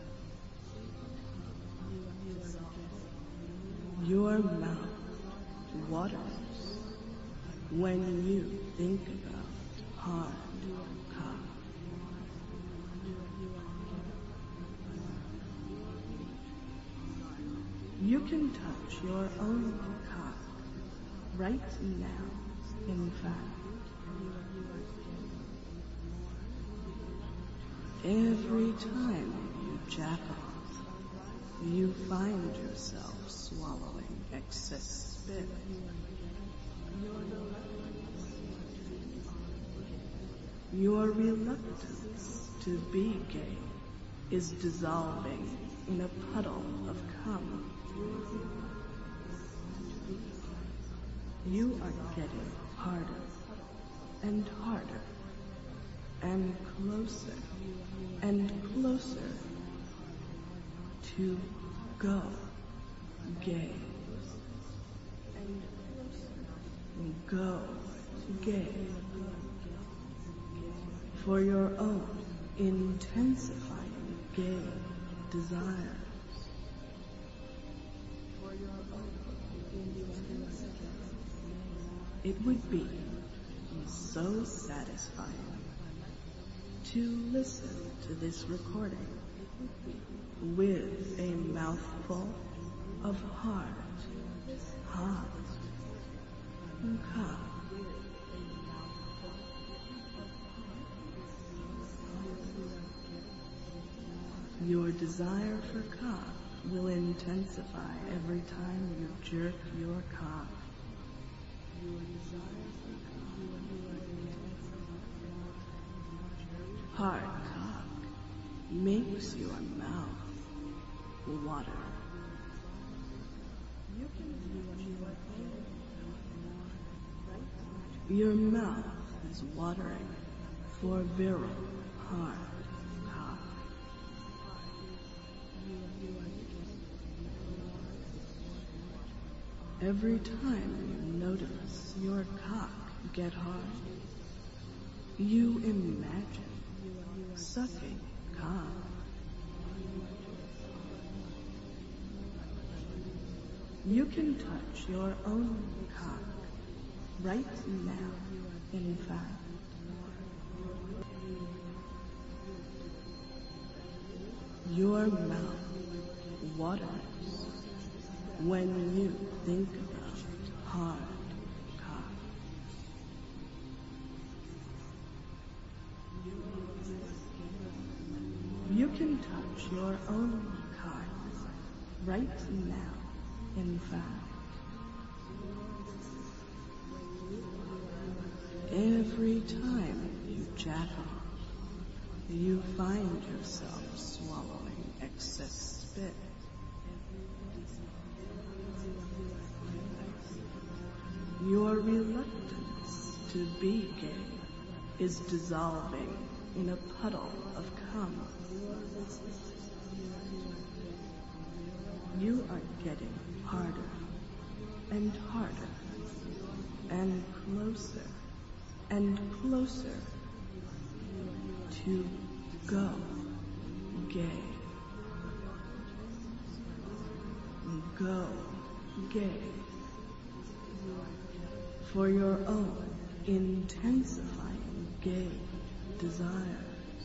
Your mouth waters when you think about hard cock. You can touch your own cock right now, in fact. Every time you jack off, you find yourself swallowing excess spit. Your reluctance to be gay is dissolving in a puddle of cum. You are getting harder and harder and closer and closer to go gay. Go gay. For your own intensifying gay desires. It would be so satisfying to listen to this recording with a mouthful of hard, hot cock. Your desire for cock will intensify every time you jerk your cock. Hard cock makes your mouth water. Your mouth is watering for virile, hard cock. Every time you notice your cock get hard, you imagine sucking cock. You can touch your own cock right now, in fact. Your mouth waters when you think about hard cock. You can touch your own cock right now, in fact. Every time you jack off, you find yourself swallowing excess spit. Your reluctance to be gay is dissolving in a puddle of cum. You are getting harder and harder and closer and closer to go gay. Go gay. For your own intensifying gay desires.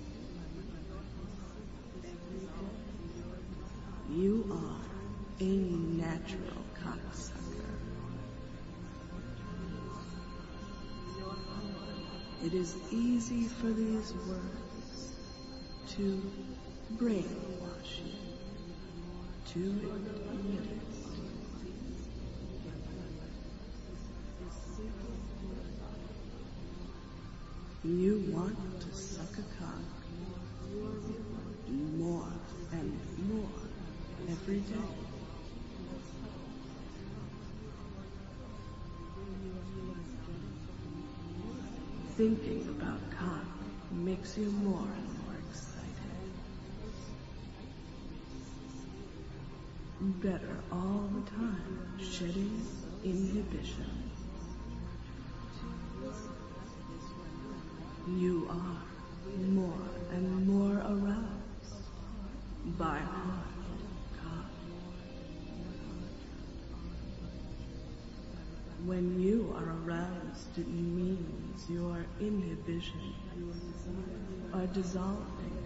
You are a natural cocksucker. It is easy for these words to brainwash you to admit it. You want to suck a cock more and more every day. Thinking about cock makes you more and more excited. Better all the time, shedding inhibition. You are more and more aroused by hard cock. When you are aroused, it means your inhibitions are dissolving.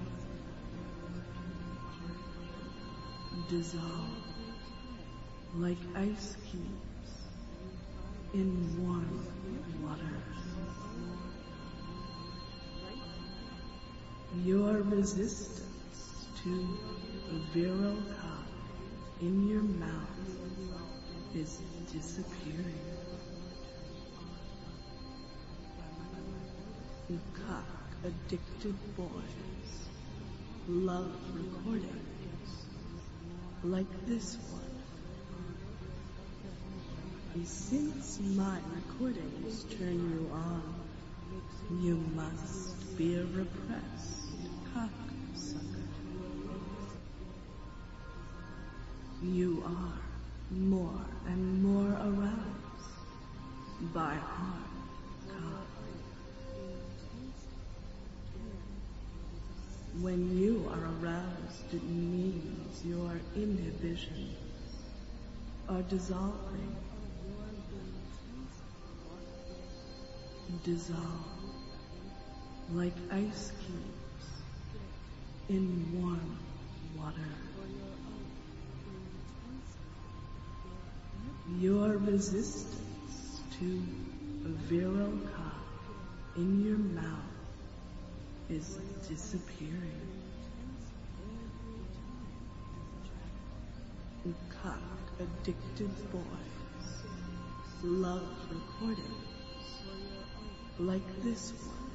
Dissolve like ice cubes in warm waters. Your resistance to a virile cock in your mouth is disappearing. Cock-addicted boys love recordings like this one. And since my recordings turn you on, you must be a repressed cocksucker. You are more and more aroused by hard cock. When you are aroused, it means your inhibitions are dissolving. Dissolve like ice cubes in warm water. Your resistance to a virile cock in your mouth is disappearing. Cock-addicted boys love recordings like this one.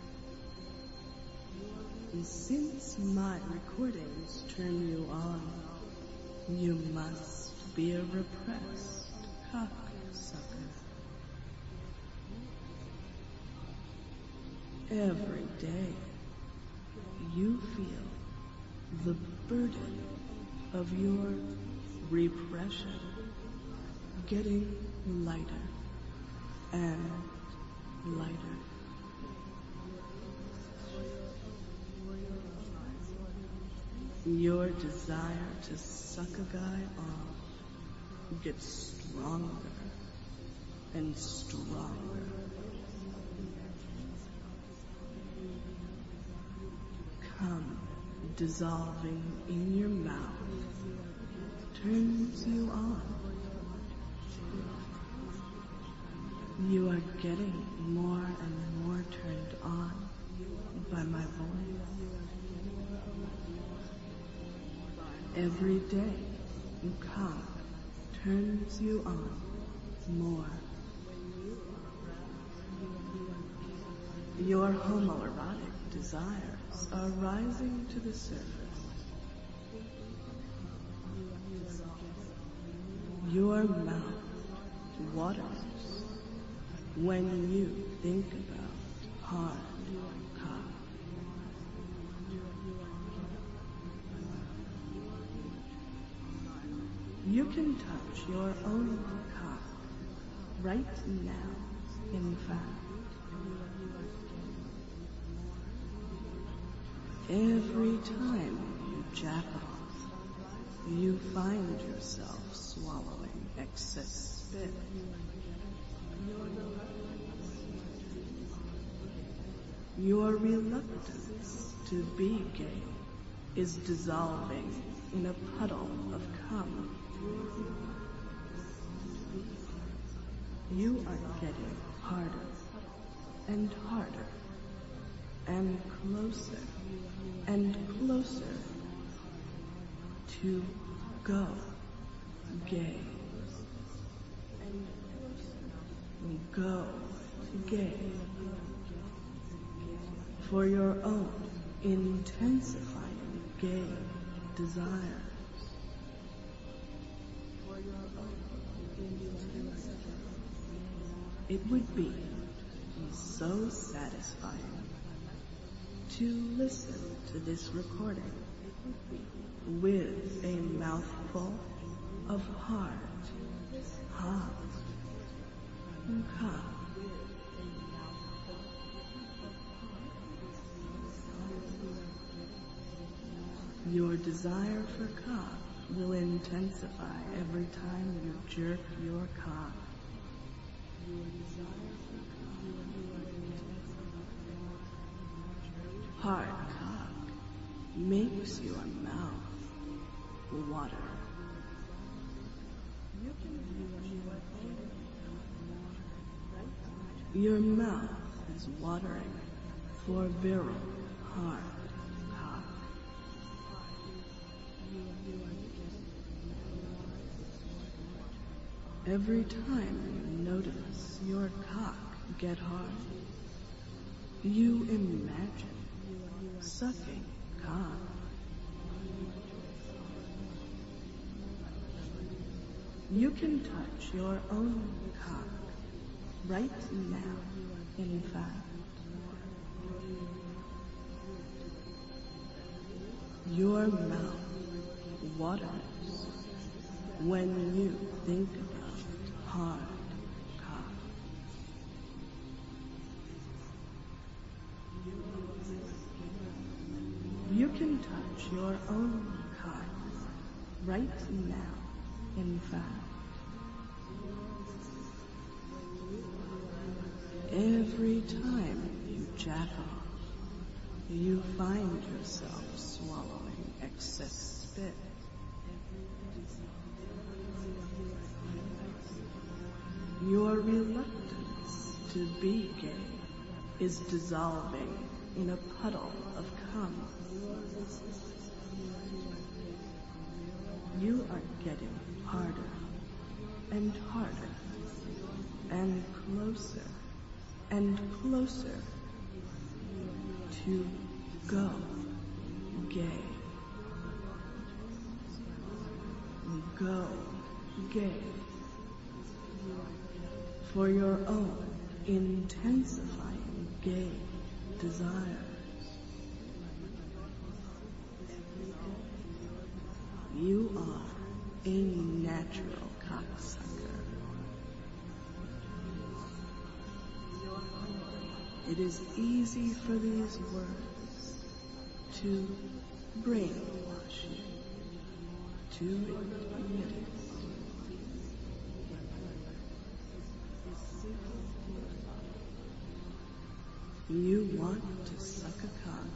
And since my recordings turn you on, you must be a repressed cocksucker. Every day, you feel the burden of your repression getting lighter and lighter. Your desire to suck a guy off gets stronger and stronger. Cum dissolving in your mouth turns you on. You are getting more and more turned on by my voice. Every day, cock turns you on more. Your homoerotic desires are rising to the surface. Your mouth waters when you think about hard cock. You can touch your own cock right now, in fact. Every time you jack off, you find yourself swallowing excess spit. Your reluctance to be gay is dissolving in a puddle of cum. You are getting harder and harder and closer and closer to go gay. Go gay. For your own intensifying gay desires. It would be so satisfying to listen to this recording with a mouthful of hard, hot cock. Your desire for cock will intensify every time you jerk your cock. Hard cock makes your mouth water. Your mouth is watering for virile, hard cock. Every time you notice your cock get hard, You imagine sucking cock. You can touch your own cock right now, in fact. Your mouth waters when you think about hard cock. You can touch your own cock right now, in fact. Every time you jack off, you find yourself swallowing excess spit. Your reluctance to be gay is dissolving in a puddle of cum. You are getting harder and harder and closer and closer to go gay. Go gay. For your own intensifying gay desires. You are a natural cocksucker. It is easy for these words to brainwash you, to admit it. You want to suck a cock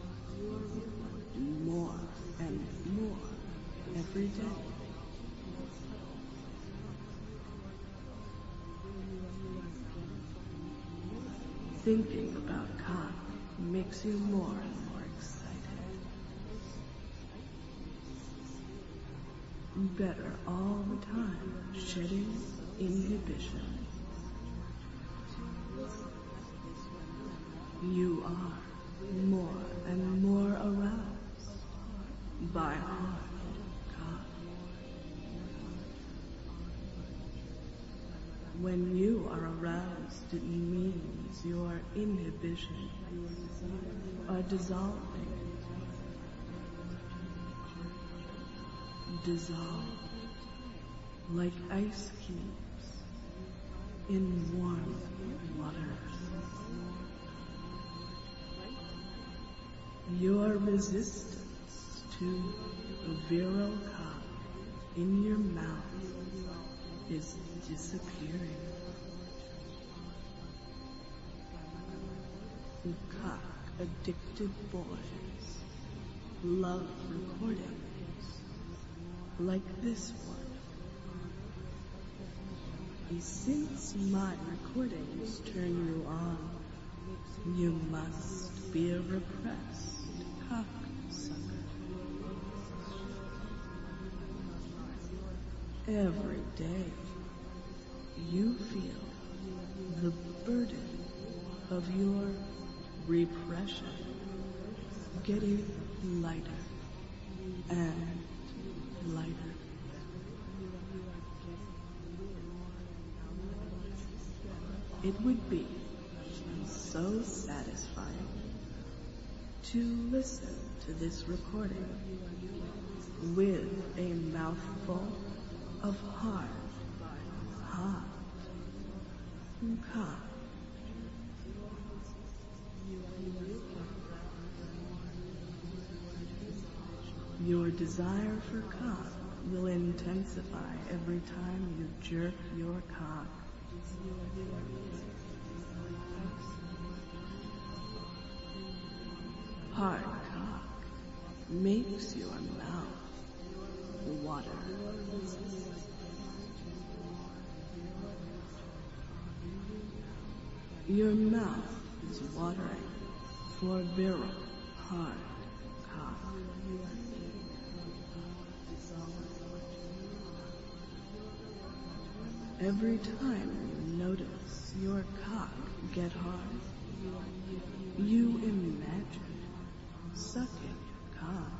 more and more every day. Thinking about cock makes you more and more excited. Better all the time, shedding inhibition. You are more and more aroused by hard cock. When you are aroused, it means your inhibitions are dissolving. Dissolved like ice cubes in warm waters. Your resistance to virile cock in your mouth is disappearing. Cock-addicted boys love recordings like this one. And since my recordings turn you on, you must be a repressed cocksucker. Every day you feel the burden of your repression getting lighter and lighter. It would be so satisfying to listen to this recording with a mouthful of hard, hot cock. Your desire for cock will intensify every time you jerk your cock. Hard cock makes your mouth water. Your mouth is watering for virile, hard cock. Every time you notice your cock get hard, You imagine sucking cock.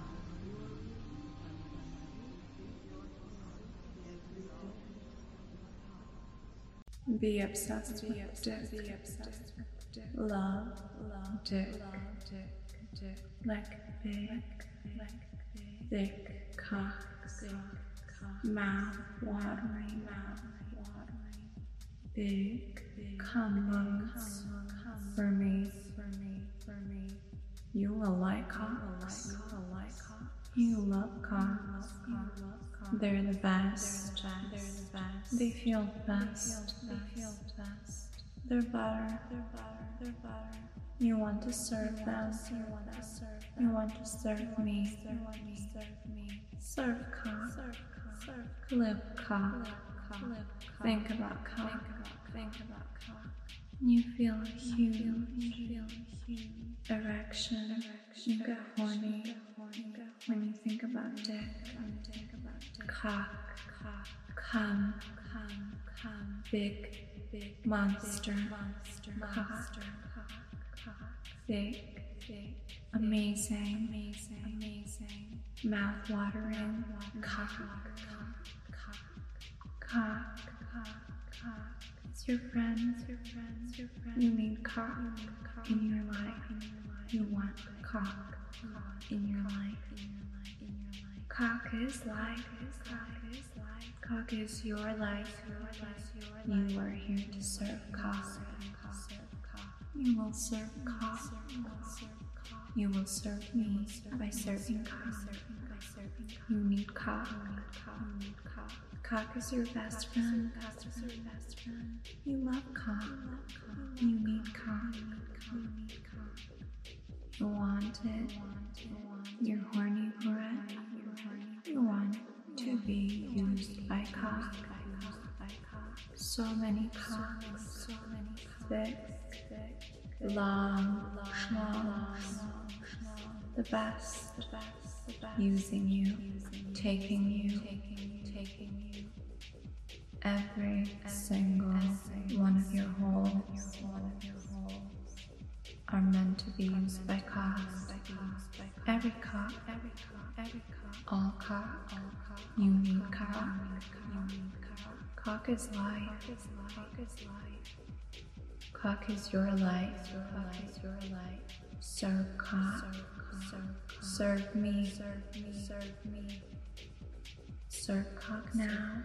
Be obsessed with dick. Be obsessed with dick. Love, love, dick, dick, dick. Like big, like thick cocks, mouth watering, mouth watering. Big, cum lungs for me, for me, for me. You will like cocks. You love cocks. They're the best. They're the best. They feel the best. They feel the best. They're better. They're better. They're better. You want to serve them. You want to serve them. You want to serve me. You want to serve me. Serve cock. Serve cock. Live cock. Think about cock. Think about cock. You feel a huge, you feel a huge erection. You get horny when you think about dick. Cock, cock, cum, cum, cum. Big, big monster, monster, monster. Cock, big, big, amazing, amazing, amazing. Mouth watering, cock, cock, cock, cock, cock. It's your friends, your friends, your friends. You need cock in your life. You want cock in your life. Cock is life. Cock is life. Cock is your life. You are here to serve cock. You will serve cock. You will serve me by serving cock. You need cock. Cock is your best friend. You love cock. You need cock. You want it. You're horny for it. You want to be used by cock. So many cocks. Thick, long, long, the best. Using you, taking you, taking you. Every single one of your holes are meant to be used by cock. Every cock, all cock. You need cock. Cock is life. Cock is your life. Serve cock. Serve me. Serve me. Serve cock now.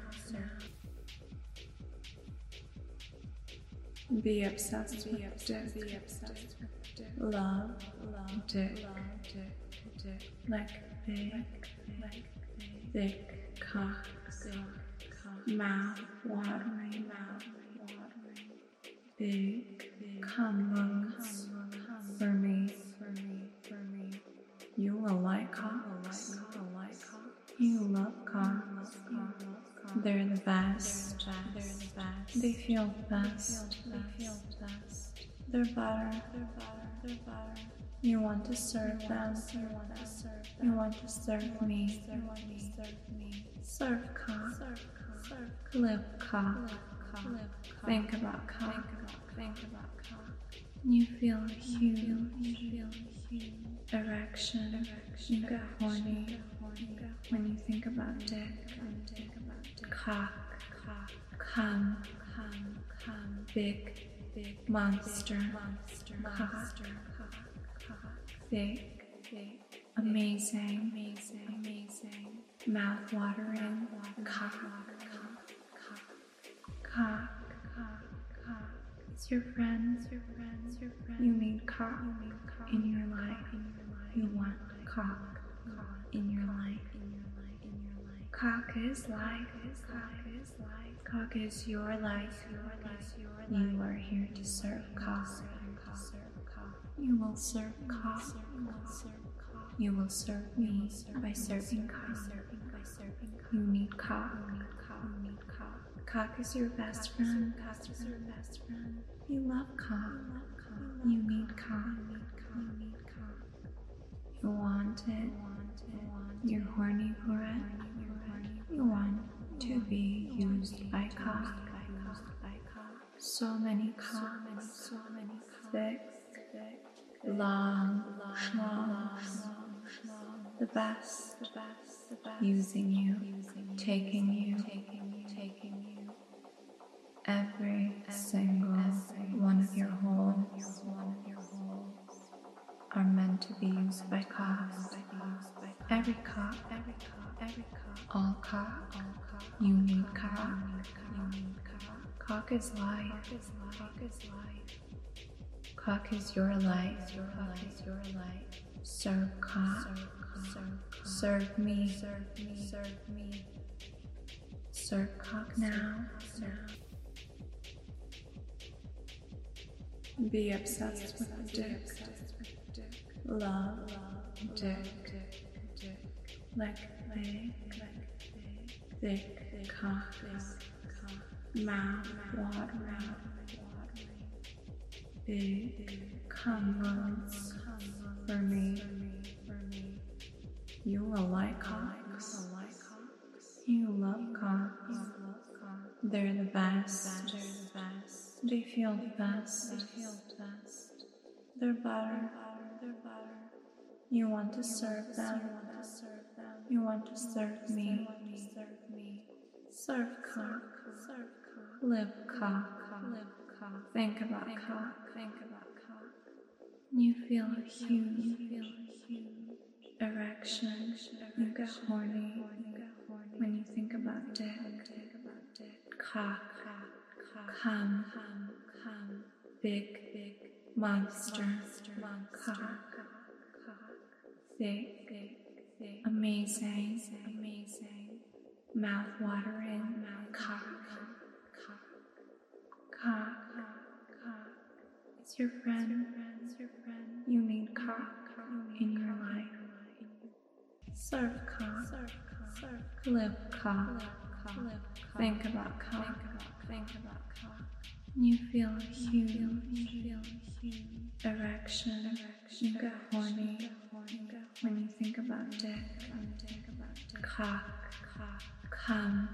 Be obsessed with dick. Be obsessed with dick. Love, love, dick, dick, dick. Like big, like thick cocks. Mouth watering, mouth watering. Big, cum lungs for me, for me, for me. You will like cocks. You love cocks. They're the best. They're the best. They feel the best. They feel the best. They're better. They're better. They're better. You want to serve them. You want to serve them. You want to serve me. You want to serve me. Serve cock. Live cock. Think about cock. Think about cock. You feel a huge, you feel a huge erection. You get horny when you think about dick. Cock, cum, big, big monster, cock, big, amazing, amazing, amazing, mouth watering, cock, cock, cock. It's your friends, your friends, your friends. You need cock in your life. You want cock in your life. Cock is life. Cock is your life. You are here to serve cock. You will serve cock. You will serve me by serving cock. You need cock. Cock is your best friend. You love cock. You need cock. You want it. You're horny for it. You want to be used by cock. So many cocks. Thick, long schlongs, the best, using you, taking you, every single one of your holes are meant to be used by cock. Every cock, all cock, you need cock. Cock is life. Cock is your life. Serve cock. Serve me. Serve cock now. Be obsessed with the dick. Love dick. Like big, thick cock. Mouth watering. Big cum loads for me. You will like cocks. You love cocks. They're the best. They feel the best. They're better. You want to serve them. You want to serve me. Serve cock. Live cock. Think about cock. You feel a huge erection. You get horny when you think about dick. Cock. Cum. Big monster. Cock. Thick. Amazing. Mouth watering. Cock. Cock. It's your friend. You need cock in your life. Serve cock. Live cock. Think about cock. You feel a huge erection. You get horny when you think about dick. Cock. Cum.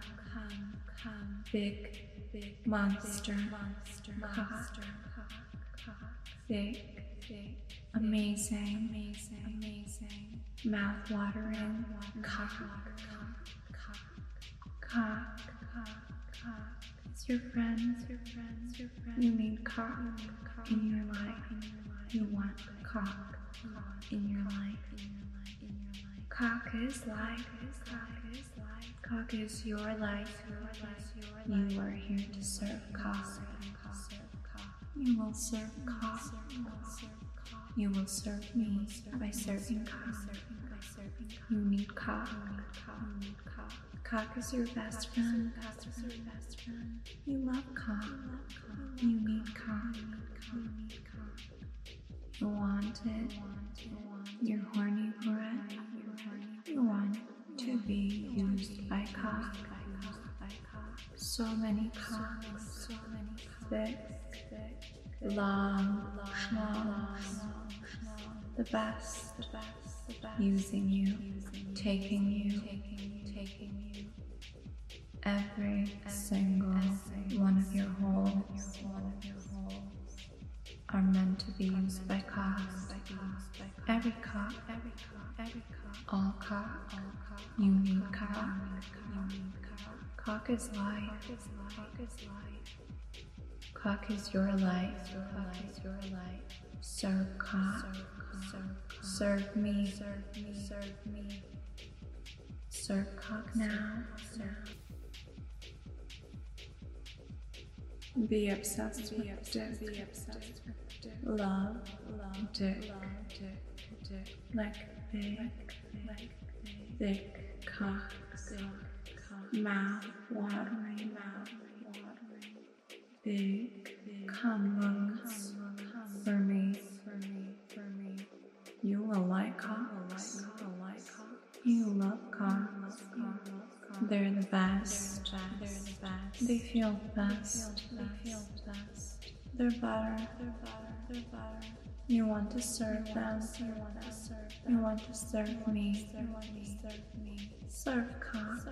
Big monster. Cock. Thick. Amazing. Mouth watering. Cock. Cock. It's your friend. You need cock in your life. You want cock in your life. Cock is life. Cock is your life. You are here to serve cock. You will serve cock. You will serve me by serving cock. You need cock. Cock is your best friend. You love cock. You need cock. You want it. You're horny for it. You want to be used by cock. So many cocks. Thick, long, schlongs. The best. Using you, taking you. Every single one of your holes are meant to be used by cock. Every cock, all cock, you need cock. Cock is life. Cock is your life. Serve cock. Serve me. Serve cock now. Be obsessed with dick. Love dick. Like big, thick cocks. Mouth watering. Big cum loads for me. You will like cocks. You love cocks. They're the best. They feel the best. They're better. You want to serve them. You want to serve me. Serve cock.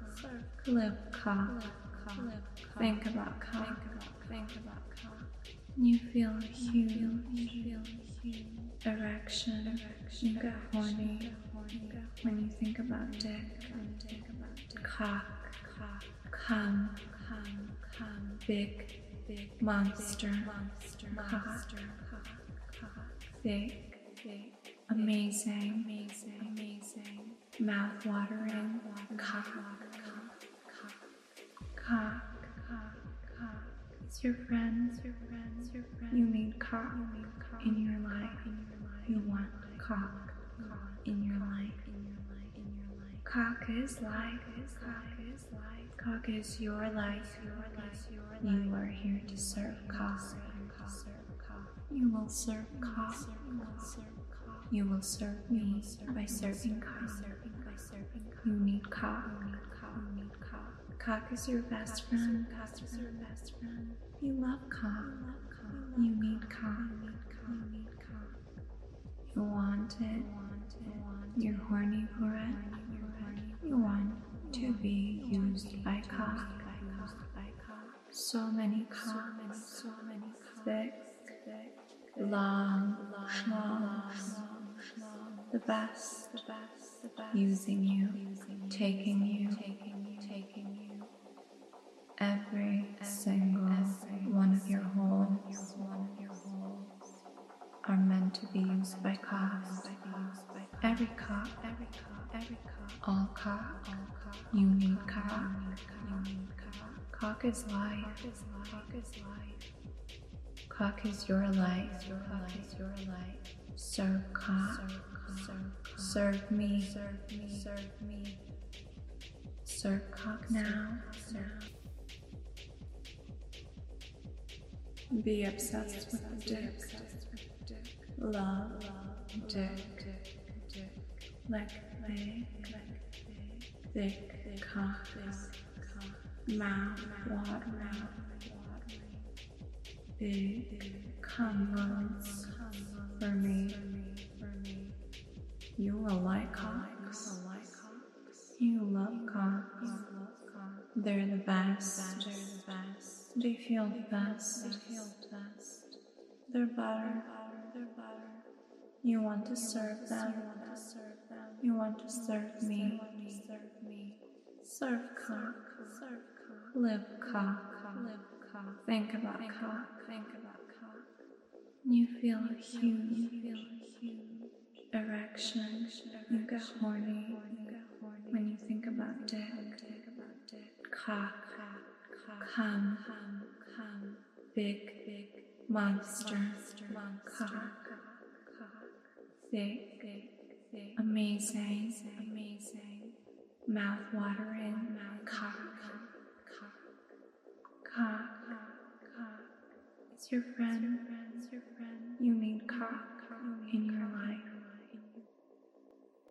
Live cock. Think about cock. You feel a huge erection. You get horny when you think about dick. Cock, cum, big, monster, cock, thick, amazing, mouth-watering, cock, cock, it's your friends, your friends, your friends. You need cock in your life. You want cock in your life. Cock is life. Cock is your life. You are here to serve cock. You will serve cock. You will serve me by serving cock. You need cock. Cock is your best friend. You love cock. You need cock. You want it. You're horny for it. You want to be used by cock. So many cocks. Thick, long, long, the best. Using you, taking you, every single one of your holes are meant to be used by cock. Every cock, all cock. You need cock. Cock is life. Cock is your life. Serve cock. Serve me. Serve cock now. Be obsessed with the dick. Love dick. Like big, thick cock. Mouth watering. Big cum loads for me. You will like cocks. You love cocks. They're the best. They feel the best. They're better. You want to serve them. You want to serve me. Serve cock. Live cock. Think about cock. You feel a huge erection. You get horny when you think about dick. Cock. Cum. Big monster. Cock. Thick. Amazing. Mouth-watering. Cock. Cock. It's your friend. You need cock in your life.